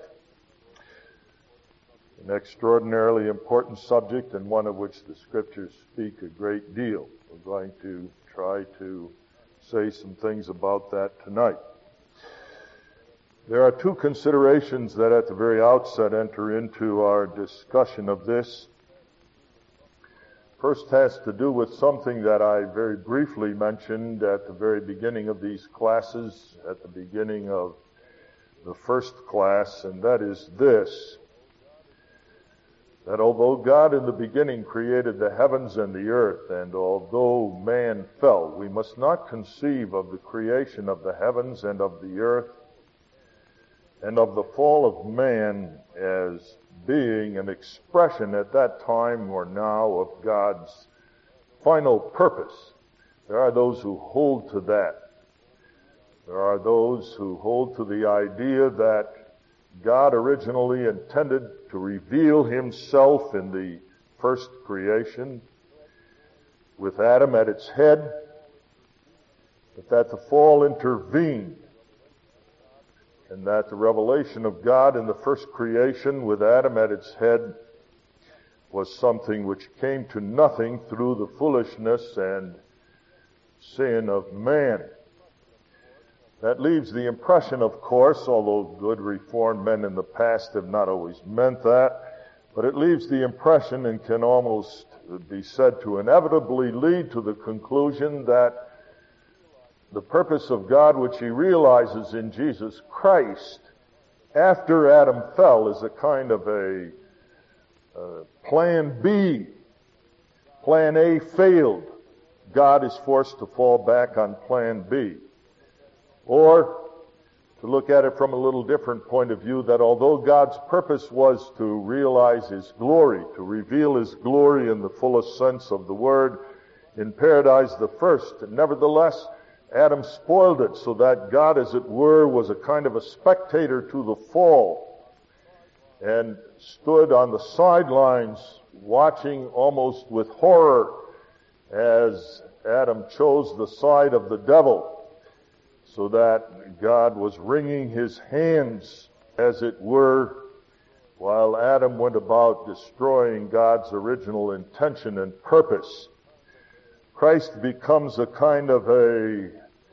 An extraordinarily important subject and one of which the scriptures speak a great deal. We're going to try to say some things about that tonight. There are two considerations that at the very outset enter into our discussion of this. First has to do with something that I very briefly mentioned at the very beginning of these classes, at the beginning of the first class, and that is this, that although God in the beginning created the heavens and the earth, and although man fell, we must not conceive of the creation of the heavens and of the earth and of the fall of man as being an expression at that time or now of God's final purpose. There are those who hold to that. There are those who hold to the idea that God originally intended to reveal himself in the first creation with Adam at its head, but that the fall intervened, and that the revelation of God in the first creation with Adam at its head was something which came to nothing through the foolishness and sin of man. That leaves the impression, of course, although good Reformed men in the past have not always meant that, but it leaves the impression and can almost be said to inevitably lead to the conclusion that the purpose of God which he realizes in Jesus Christ after Adam fell is a kind of a plan B. Plan A failed. God is forced to fall back on plan B. Or, to look at it from a little different point of view, that although God's purpose was to realize his glory, to reveal his glory in the fullest sense of the word in paradise the first, nevertheless, Adam spoiled it so that God, as it were, was a kind of a spectator to the fall and stood on the sidelines watching almost with horror as Adam chose the side of the devil, so that God was wringing his hands, as it were, while Adam went about destroying God's original intention and purpose. Christ becomes a kind of a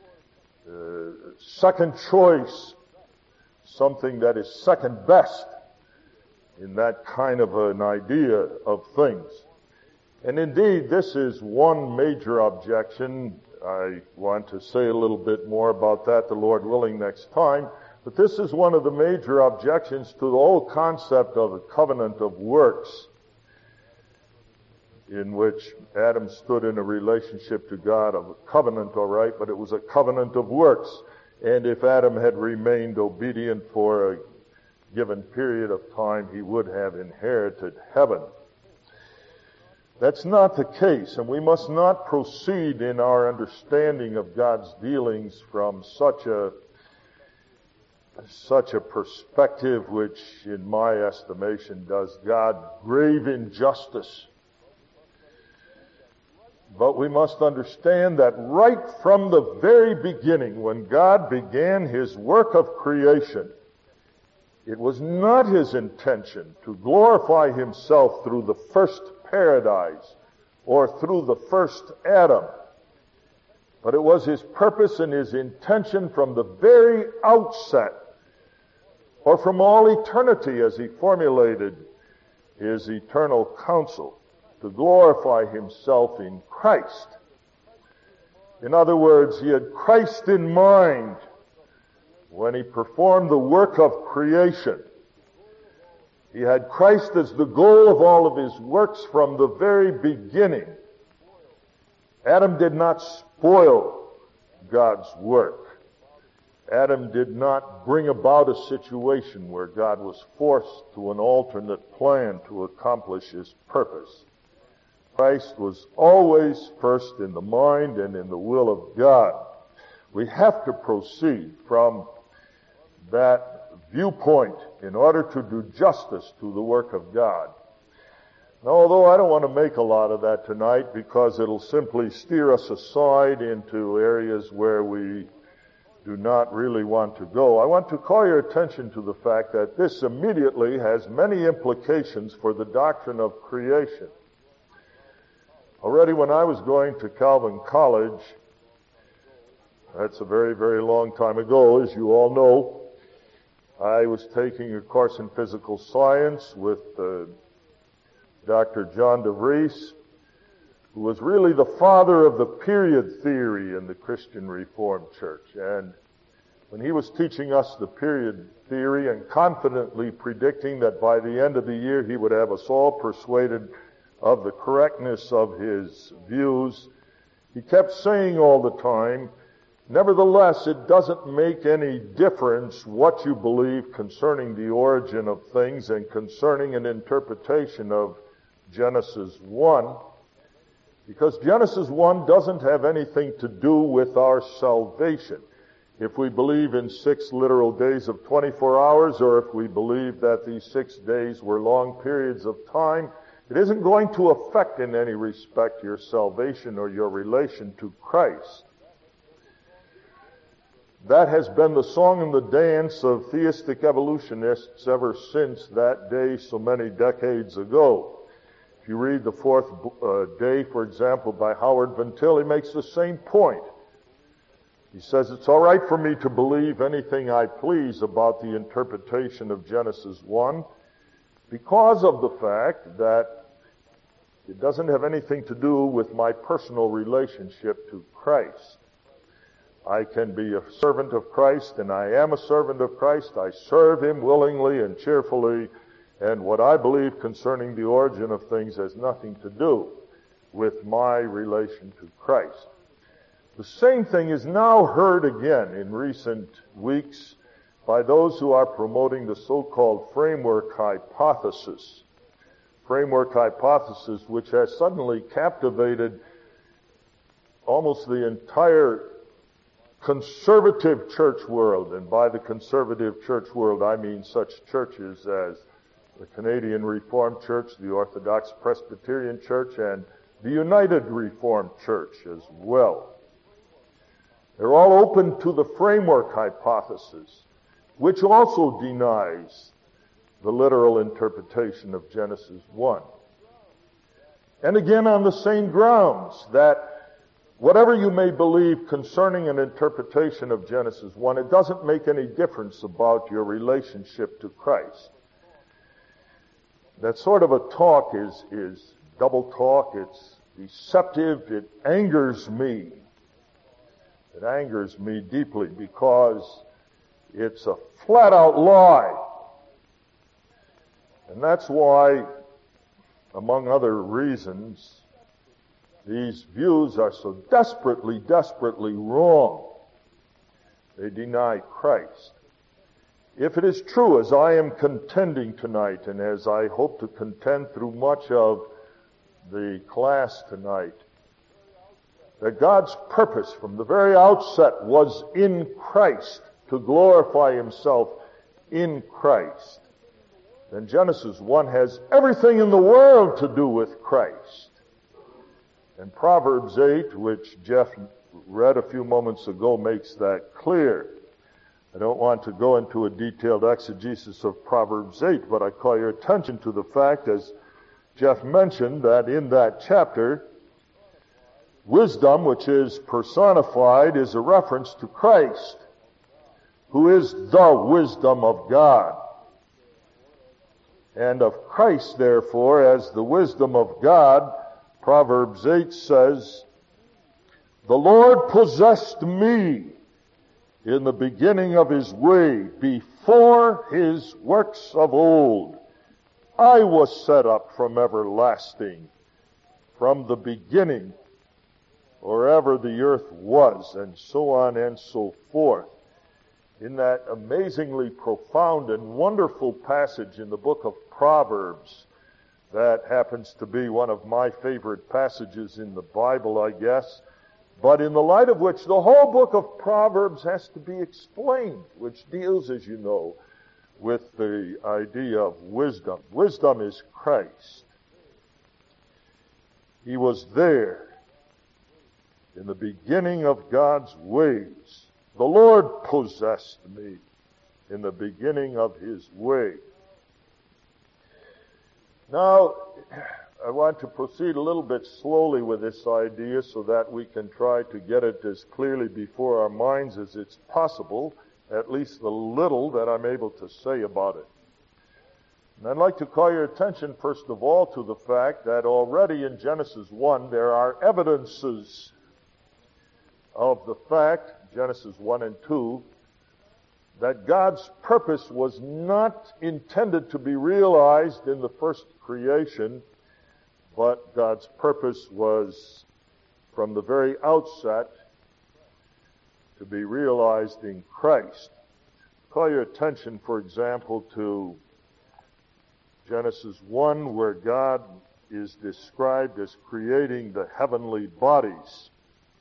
second choice, something that is second best in that kind of an idea of things. And indeed, this is one major objection. I want to say a little bit more about that, the Lord willing, next time. But this is one of the major objections to the whole concept of a covenant of works, in which Adam stood in a relationship to God of a covenant, all right, but it was a covenant of works. And if Adam had remained obedient for a given period of time, he would have inherited heaven. That's not the case, and we must not proceed in our understanding of God's dealings from such a perspective which, in my estimation, does God grave injustice. But we must understand that right from the very beginning, when God began his work of creation, it was not his intention to glorify himself through the first paradise or through the first Adam. But it was his purpose and his intention from the very outset, or from all eternity as he formulated his eternal counsel, to glorify himself in Christ. In other words, he had Christ in mind when he performed the work of creation. He had Christ as the goal of all of his works from the very beginning. Adam did not spoil God's work. Adam did not bring about a situation where God was forced to an alternate plan to accomplish his purpose. Christ was always first in the mind and in the will of God. We have to proceed from that viewpoint in order to do justice to the work of God. Now, although I don't want to make a lot of that tonight because it'll simply steer us aside into areas where we do not really want to go, I want to call your attention to the fact that this immediately has many implications for the doctrine of creation. Already when I was going to Calvin College, that's a very, very long time ago, as you all know, I was taking a course in physical science with Dr. John DeVries, who was really the father of the period theory in the Christian Reformed Church. And when he was teaching us the period theory and confidently predicting that by the end of the year he would have us all persuaded of the correctness of his views, he kept saying all the time, nevertheless, it doesn't make any difference what you believe concerning the origin of things and concerning an interpretation of Genesis 1, because Genesis 1 doesn't have anything to do with our salvation. If we believe in 6 literal days of 24 hours, or if we believe that these 6 days were long periods of time, it isn't going to affect in any respect your salvation or your relation to Christ. That has been the song and the dance of theistic evolutionists ever since that day so many decades ago. If you read The Fourth Day, for example, by Howard Van Til, he makes the same point. He says, it's all right for me to believe anything I please about the interpretation of Genesis 1 because of the fact that it doesn't have anything to do with my personal relationship to Christ. I can be a servant of Christ, and I am a servant of Christ. I serve Him willingly and cheerfully, and what I believe concerning the origin of things has nothing to do with my relation to Christ. The same thing is now heard again in recent weeks by those who are promoting the so-called framework hypothesis. Framework hypothesis, which has suddenly captivated almost the entire conservative church world. And by the conservative church world, I mean such churches as the Canadian Reformed Church, the Orthodox Presbyterian Church, and the United Reformed Church as well. They're all open to the framework hypothesis, which also denies the literal interpretation of Genesis 1. And again on the same grounds, that whatever you may believe concerning an interpretation of Genesis 1, it doesn't make any difference about your relationship to Christ. That sort of a talk is double talk. It's deceptive. It angers me. It angers me deeply because it's a flat-out lie. And that's why, among other reasons, these views are so desperately, desperately wrong. They deny Christ. If it is true, as I am contending tonight, and as I hope to contend through much of the class tonight, that God's purpose from the very outset was in Christ, to glorify Himself in Christ, then Genesis 1 has everything in the world to do with Christ. And Proverbs 8, which Jeff read a few moments ago, makes that clear. I don't want to go into a detailed exegesis of Proverbs 8, but I call your attention to the fact, as Jeff mentioned, that in that chapter, wisdom, which is personified, is a reference to Christ, who is the wisdom of God. And of Christ, therefore, as the wisdom of God, Proverbs 8 says, "The Lord possessed me in the beginning of His way, before His works of old. I was set up from everlasting, from the beginning, or ever the earth was," and so on and so forth. In that amazingly profound and wonderful passage in the book of Proverbs, that happens to be one of my favorite passages in the Bible, I guess, but in the light of which the whole book of Proverbs has to be explained, which deals, as you know, with the idea of wisdom. Wisdom is Christ. He was there in the beginning of God's ways. The Lord possessed me in the beginning of His way. Now, I want to proceed a little bit slowly with this idea so that we can try to get it as clearly before our minds as it's possible, at least the little that I'm able to say about it. And I'd like to call your attention, first of all, to the fact that already in Genesis 1 there are evidences of the fact, Genesis 1 and 2, that God's purpose was not intended to be realized in the first creation, but God's purpose was, from the very outset, to be realized in Christ. Call your attention, for example, to Genesis 1, where God is described as creating the heavenly bodies.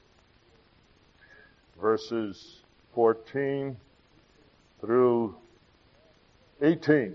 Verses 14 through 18.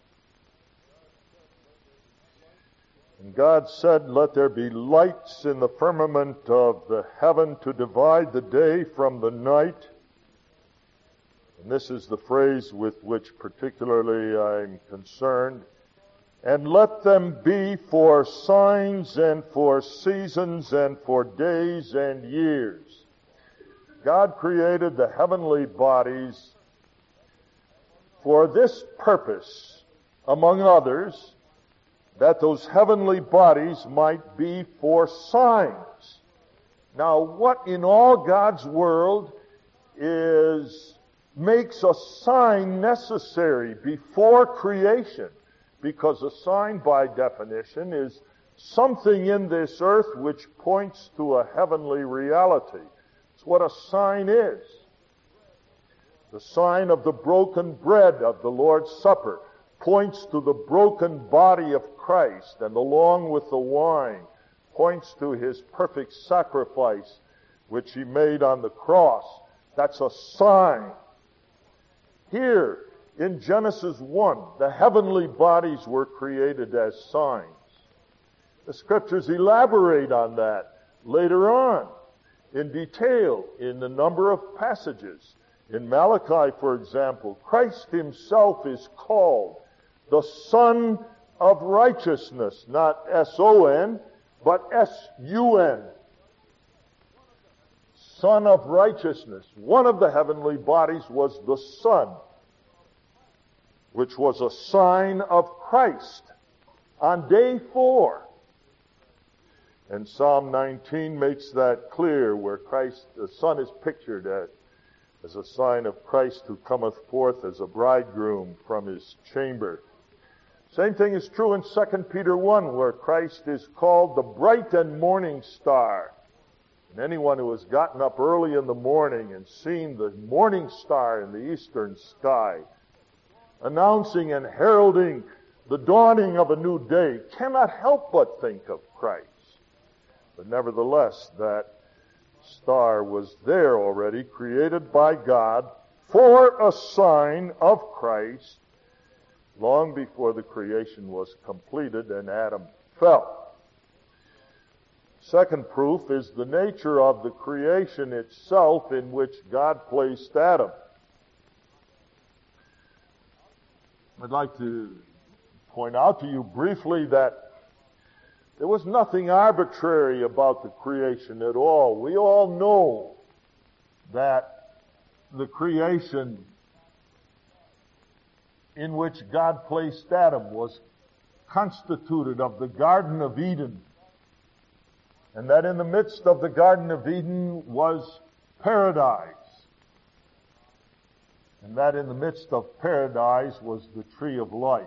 And God said, "Let there be lights in the firmament of the heaven to divide the day from the night." And this is the phrase with which particularly I'm concerned. "And let them be for signs and for seasons and for days and years." God created the heavenly bodies for this purpose, among others, that those heavenly bodies might be for signs. Now, what in all God's world makes a sign necessary before creation, because a sign by definition is something in this earth which points to a heavenly reality. It's what a sign is. The sign of the broken bread of the Lord's Supper points to the broken body of Christ, and along with the wine points to his perfect sacrifice which he made on the cross. That's a sign. Here in Genesis 1, the heavenly bodies were created as signs. The scriptures elaborate on that later on in detail in a number of passages. In Malachi, for example, Christ himself is called the Son of Righteousness, not S-O-N, but S-U-N. Son of Righteousness. One of the heavenly bodies was the Son, which was a sign of Christ on day 4. And Psalm 19 makes that clear, where Christ, the Son, is pictured as a sign of Christ who cometh forth as a bridegroom from his chamber. Same thing is true in 2 Peter 1, where Christ is called the bright and morning star. And anyone who has gotten up early in the morning and seen the morning star in the eastern sky, announcing and heralding the dawning of a new day, cannot help but think of Christ. But nevertheless, that star was there already, created by God for a sign of Christ, long before the creation was completed and Adam fell. Second proof is the nature of the creation itself in which God placed Adam. I'd like to point out to you briefly that there was nothing arbitrary about the creation at all. We all know that the creation in which God placed Adam was constituted of the Garden of Eden, and that in the midst of the Garden of Eden was paradise, and that in the midst of paradise was the tree of life.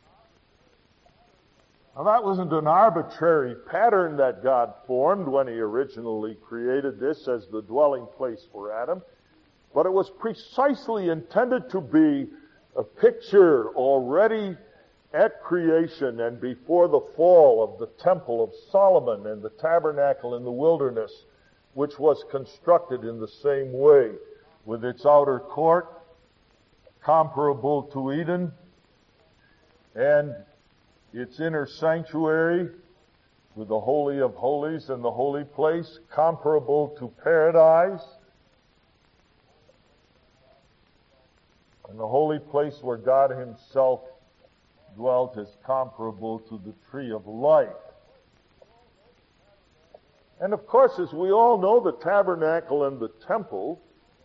Now, that wasn't an arbitrary pattern that God formed when he originally created this as the dwelling place for Adam, but it was precisely intended to be a picture already at creation and before the fall of the Temple of Solomon and the tabernacle in the wilderness, which was constructed in the same way, with its outer court comparable to Eden, and its inner sanctuary with the Holy of Holies and the holy place comparable to paradise, and the holy place where God himself dwelt is comparable to the tree of life. And of course, as we all know, the tabernacle and the temple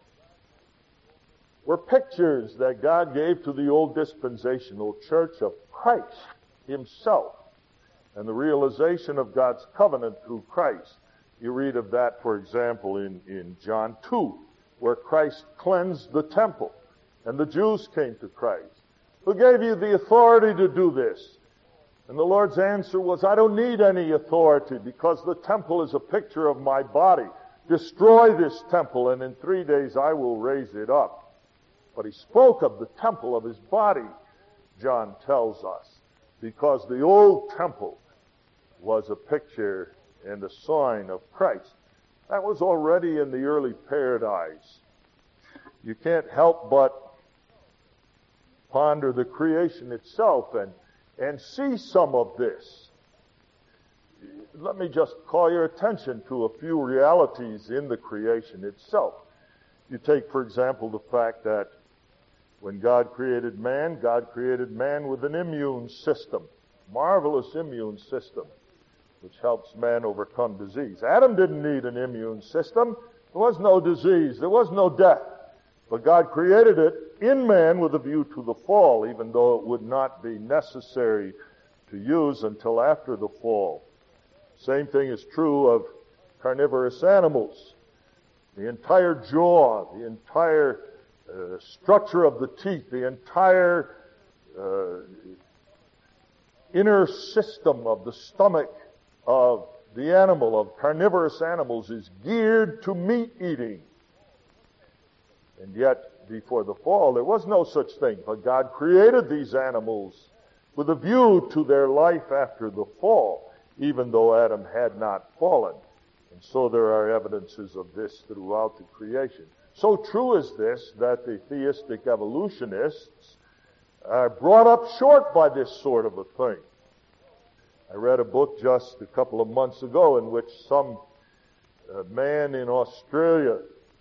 were pictures that God gave to the old dispensational church of Christ himself and the realization of God's covenant through Christ. You read of that, for example, in John 2, where Christ cleansed the temple and the Jews came to Christ. Who gave you the authority to do this? And the Lord's answer was, I don't need any authority because the temple is a picture of my body. Destroy this temple and in 3 days I will raise it up. But he spoke of the temple of his body, John tells us, because the old temple was a picture and a sign of Christ. That was already in the early paradise. You can't help but ponder the creation itself and see some of this. Let me just call your attention to a few realities in the creation itself. You take, for example, the fact that when God created man with an immune system, marvelous immune system, which helps man overcome disease. Adam didn't need an immune system. There was no disease. There was no death. But God created it in man with a view to the fall, even though it would not be necessary to use until after the fall. Same thing is true of carnivorous animals. the entire jaw, the entire structure of the teeth, the entire inner system of the stomach of the animal, of carnivorous animals, is geared to meat eating. And yet, before the fall, there was no such thing. But God created these animals with a view to their life after the fall, even though Adam had not fallen. And so there are evidences of this throughout the creation. So true is this that the theistic evolutionists are brought up short by this sort of a thing. I read a book just a couple of months ago in which some man in Australia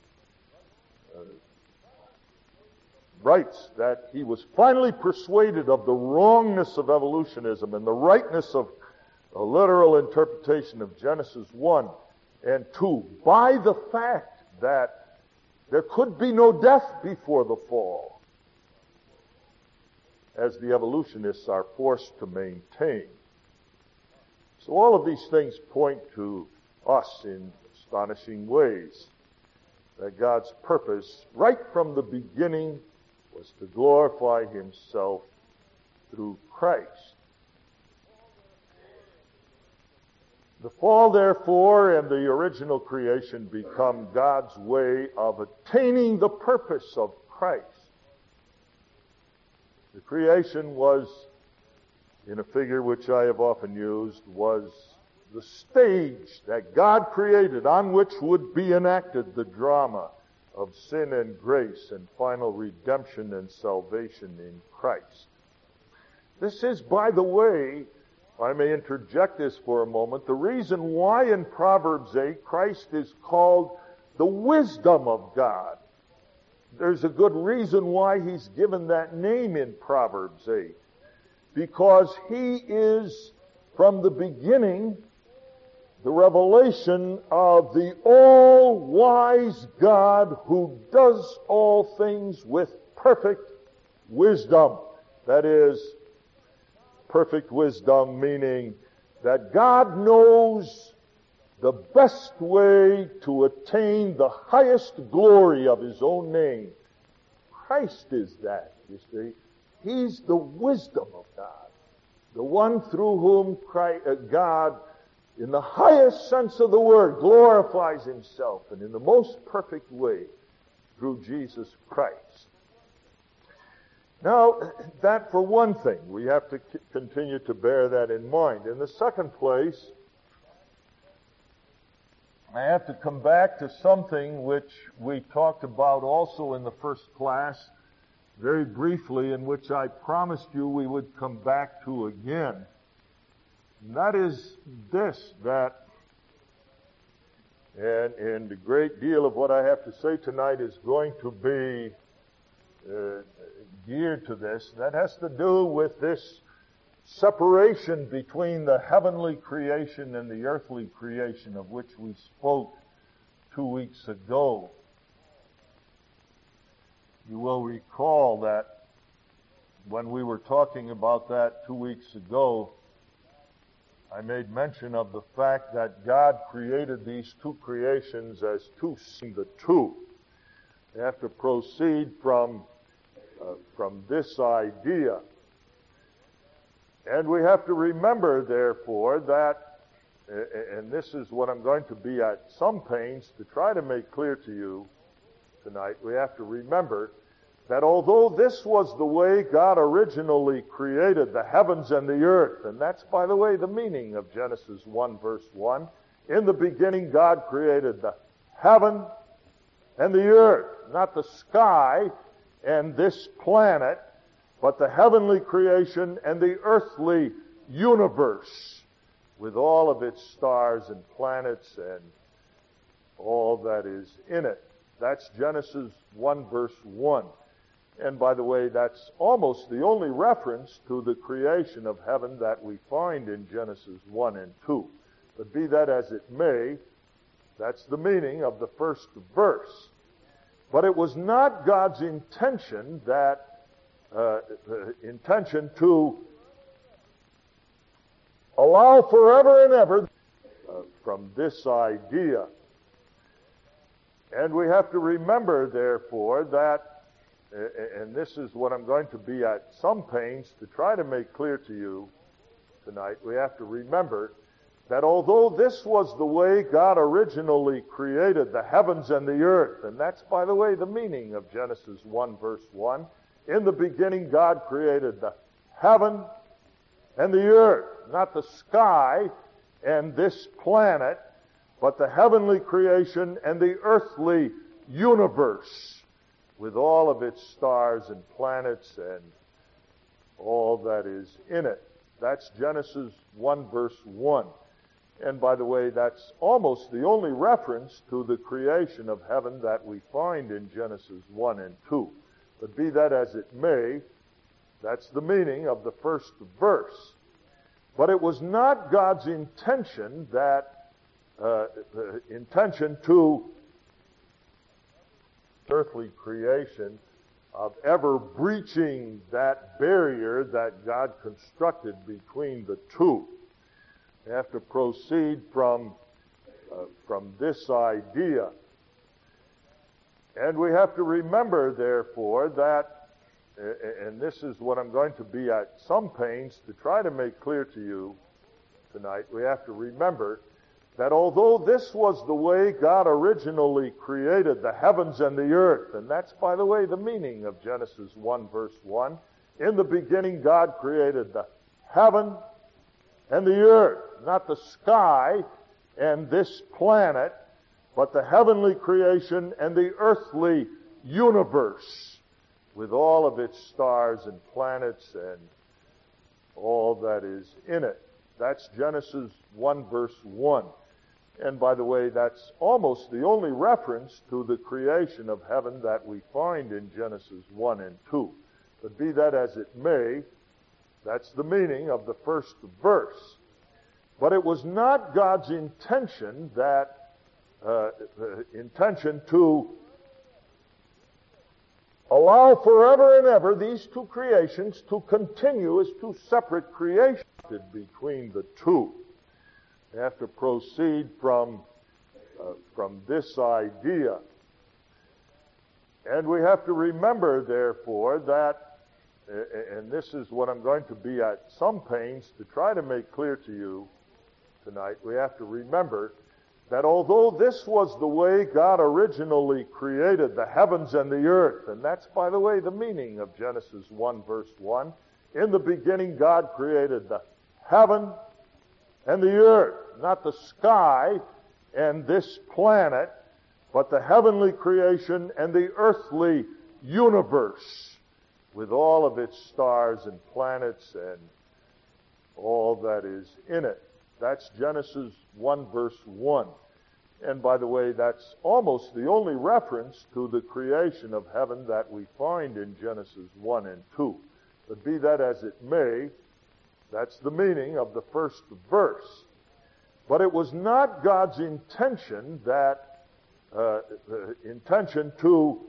writes that he was finally persuaded of the wrongness of evolutionism and the rightness of a literal interpretation of Genesis 1 and 2 by the fact that there could be no death before the fall, as the evolutionists are forced to maintain. So all of these things point to us in astonishing ways that God's purpose right from the beginning was to glorify Himself through Christ. The fall, therefore, and the original creation become God's way of attaining the purpose of Christ. The creation was, in a figure which I have often used, was the stage that God created on which would be enacted the drama of sin and grace and final redemption and salvation in Christ. This is, by the way, if I may interject this for a moment, the reason why in Proverbs 8 Christ is called the wisdom of God. There's a good reason why He's given that name in Proverbs 8. Because He is, from the beginning, the revelation of the all-wise God who does all things with perfect wisdom. That is, perfect wisdom meaning that God knows the best way to attain the highest glory of His own name. Christ is that, you see. He's the wisdom of God, the one through whom God, in the highest sense of the word, glorifies Himself, and in the most perfect way through Jesus Christ. Now, that for one thing, we have to continue to bear that in mind. In the second place, I have to come back to something which we talked about also in the first class, very briefly, in which I promised you we would come back to again. And that is this, that, and a great deal of what I have to say tonight is going to be geared to this. That has to do with this separation between the heavenly creation and the earthly creation of which we spoke 2 weeks ago. You will recall that when we were talking about that 2 weeks ago, I made mention of the fact that God created these two creations as two. We have to proceed from this idea. And we have to remember, therefore, that, and this is what I'm going to be at some pains to try to make clear to you tonight, we have to remember that although this was the way God originally created the heavens and the earth, and that's, by the way, the meaning of Genesis 1, verse 1, in the beginning God created the heaven and the earth, not the sky and this planet, but the heavenly creation and the earthly universe with all of its stars and planets and all that is in it. That's Genesis 1, verse 1. And by the way, that's almost the only reference to the creation of heaven that we find in Genesis 1 and 2. But be that as it may, that's the meaning of the first verse. But it was not God's intention to allow forever and ever from this idea. And we have to remember, therefore, that, and this is what I'm going to be at some pains to try to make clear to you tonight, we have to remember that although this was the way God originally created the heavens and the earth, and that's, by the way, the meaning of Genesis 1, verse 1, in the beginning God created the heaven and the earth, not the sky and this planet, but the heavenly creation and the earthly universe with all of its stars and planets and all that is in it. That's Genesis 1, verse 1. And by the way, that's almost the only reference to the creation of heaven that we find in Genesis 1 and 2. But be that as it may, that's the meaning of the first verse. But it was not God's intention to earthly creation of ever breaching that barrier that God constructed between the two. We have to proceed from this idea. And we have to remember, therefore, that, and this is what I'm going to be at some pains to try to make clear to you tonight, we have to remember that although this was the way God originally created the heavens and the earth, and that's, by the way, the meaning of Genesis 1, verse 1, in the beginning God created the heaven and the earth, not the sky and this planet, but the heavenly creation and the earthly universe with all of its stars and planets and all that is in it. That's Genesis 1, verse 1. And by the way, that's almost the only reference to the creation of heaven that we find in Genesis 1 and 2. But be that as it may, that's the meaning of the first verse. But it was not God's intention to allow forever and ever these two creations to continue as two separate creations between the two. We have to proceed from this idea. And we have to remember, therefore, that, and this is what I'm going to be at some pains to try to make clear to you tonight, we have to remember that although this was the way God originally created the heavens and the earth, and that's, by the way, the meaning of Genesis 1, verse 1, in the beginning God created the heaven and the earth, not the sky and this planet, but the heavenly creation and the earthly universe with all of its stars and planets and all that is in it. That's Genesis 1, verse 1. And by the way, that's almost the only reference to the creation of heaven that we find in Genesis 1 and 2. But be that as it may, that's the meaning of the first verse. But it was not God's intention to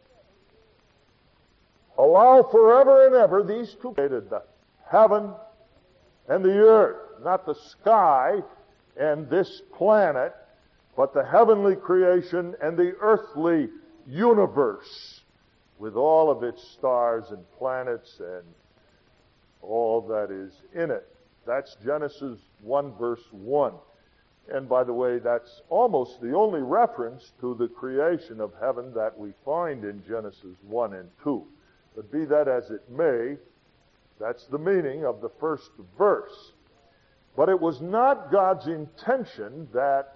allow forever and ever these two created the heaven and the earth, not the sky and this planet, but the heavenly creation and the earthly universe with all of its stars and planets and all that is in it. That's Genesis 1, verse 1. And by the way, that's almost the only reference to the creation of heaven that we find in Genesis 1 and 2. But be that as it may, that's the meaning of the first verse. But it was not God's intention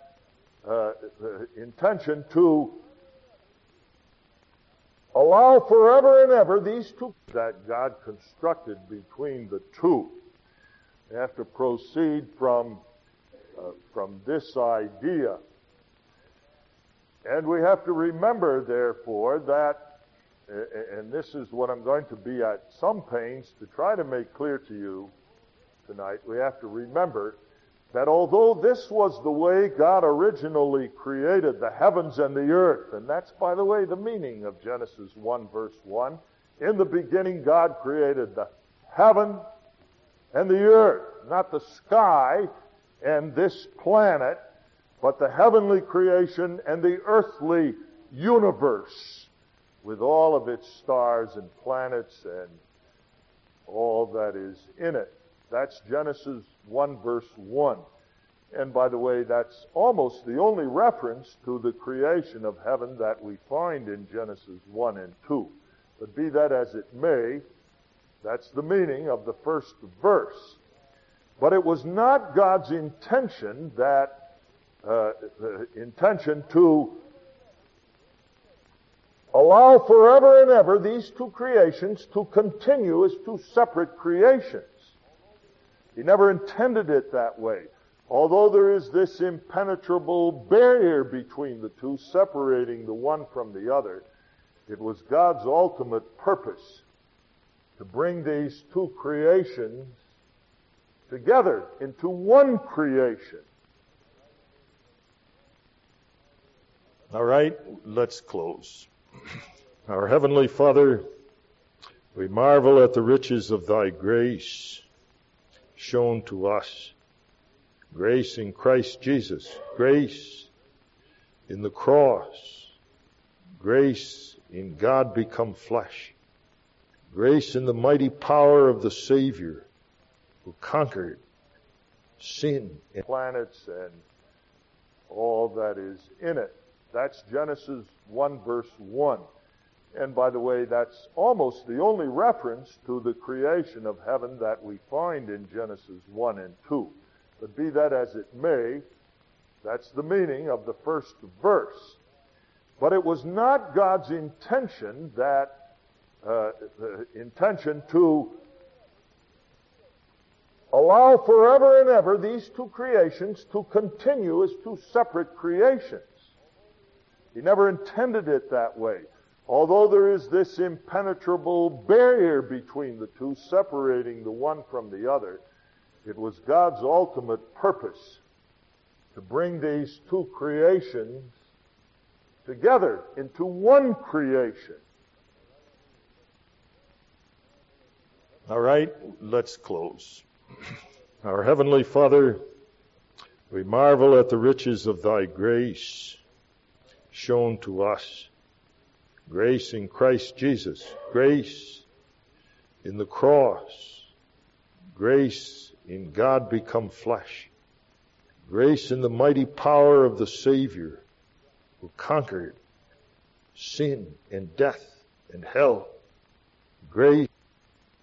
to allow forever and ever these two that God constructed between the two. We have to proceed from this idea. And we have to remember, therefore, that, and this is what I'm going to be at some pains to try to make clear to you tonight, we have to remember that although this was the way God originally created the heavens and the earth, and that's, by the way, the meaning of Genesis 1, verse 1, in the beginning God created the heaven and the earth, not the sky and this planet, but the heavenly creation and the earthly universe with all of its stars and planets and all that is in it. That's Genesis 1 verse 1. And by the way, that's almost the only reference to the creation of heaven that we find in Genesis 1 and 2. But be that as it may, that's the meaning of the first verse. But it was not God's intention to allow forever and ever these two creations to continue as two separate creations. He never intended it that way. Although there is this impenetrable barrier between the two, separating the one from the other, it was God's ultimate purpose to bring these two creations together into one creation. All right, let's close. Our Heavenly Father, we marvel at the riches of Thy grace shown to us. Grace in Christ Jesus. Grace in the cross. Grace in God become flesh. Grace in the mighty power of the Savior who conquered sin and planets and all that is in it. That's Genesis 1 verse 1. And by the way, that's almost the only reference to the creation of heaven that we find in Genesis 1 and 2. But be that as it may, that's the meaning of the first verse. But it was not God's intention to allow forever and ever these two creations to continue as two separate creations. He never intended it that way. Although there is this impenetrable barrier between the two, separating the one from the other, it was God's ultimate purpose to bring these two creations together into one creation. All right, let's close. Our Heavenly Father, we marvel at the riches of Thy grace shown to us. Grace in Christ Jesus. Grace in the cross. Grace in God become flesh. Grace in the mighty power of the Savior who conquered sin and death and hell. Grace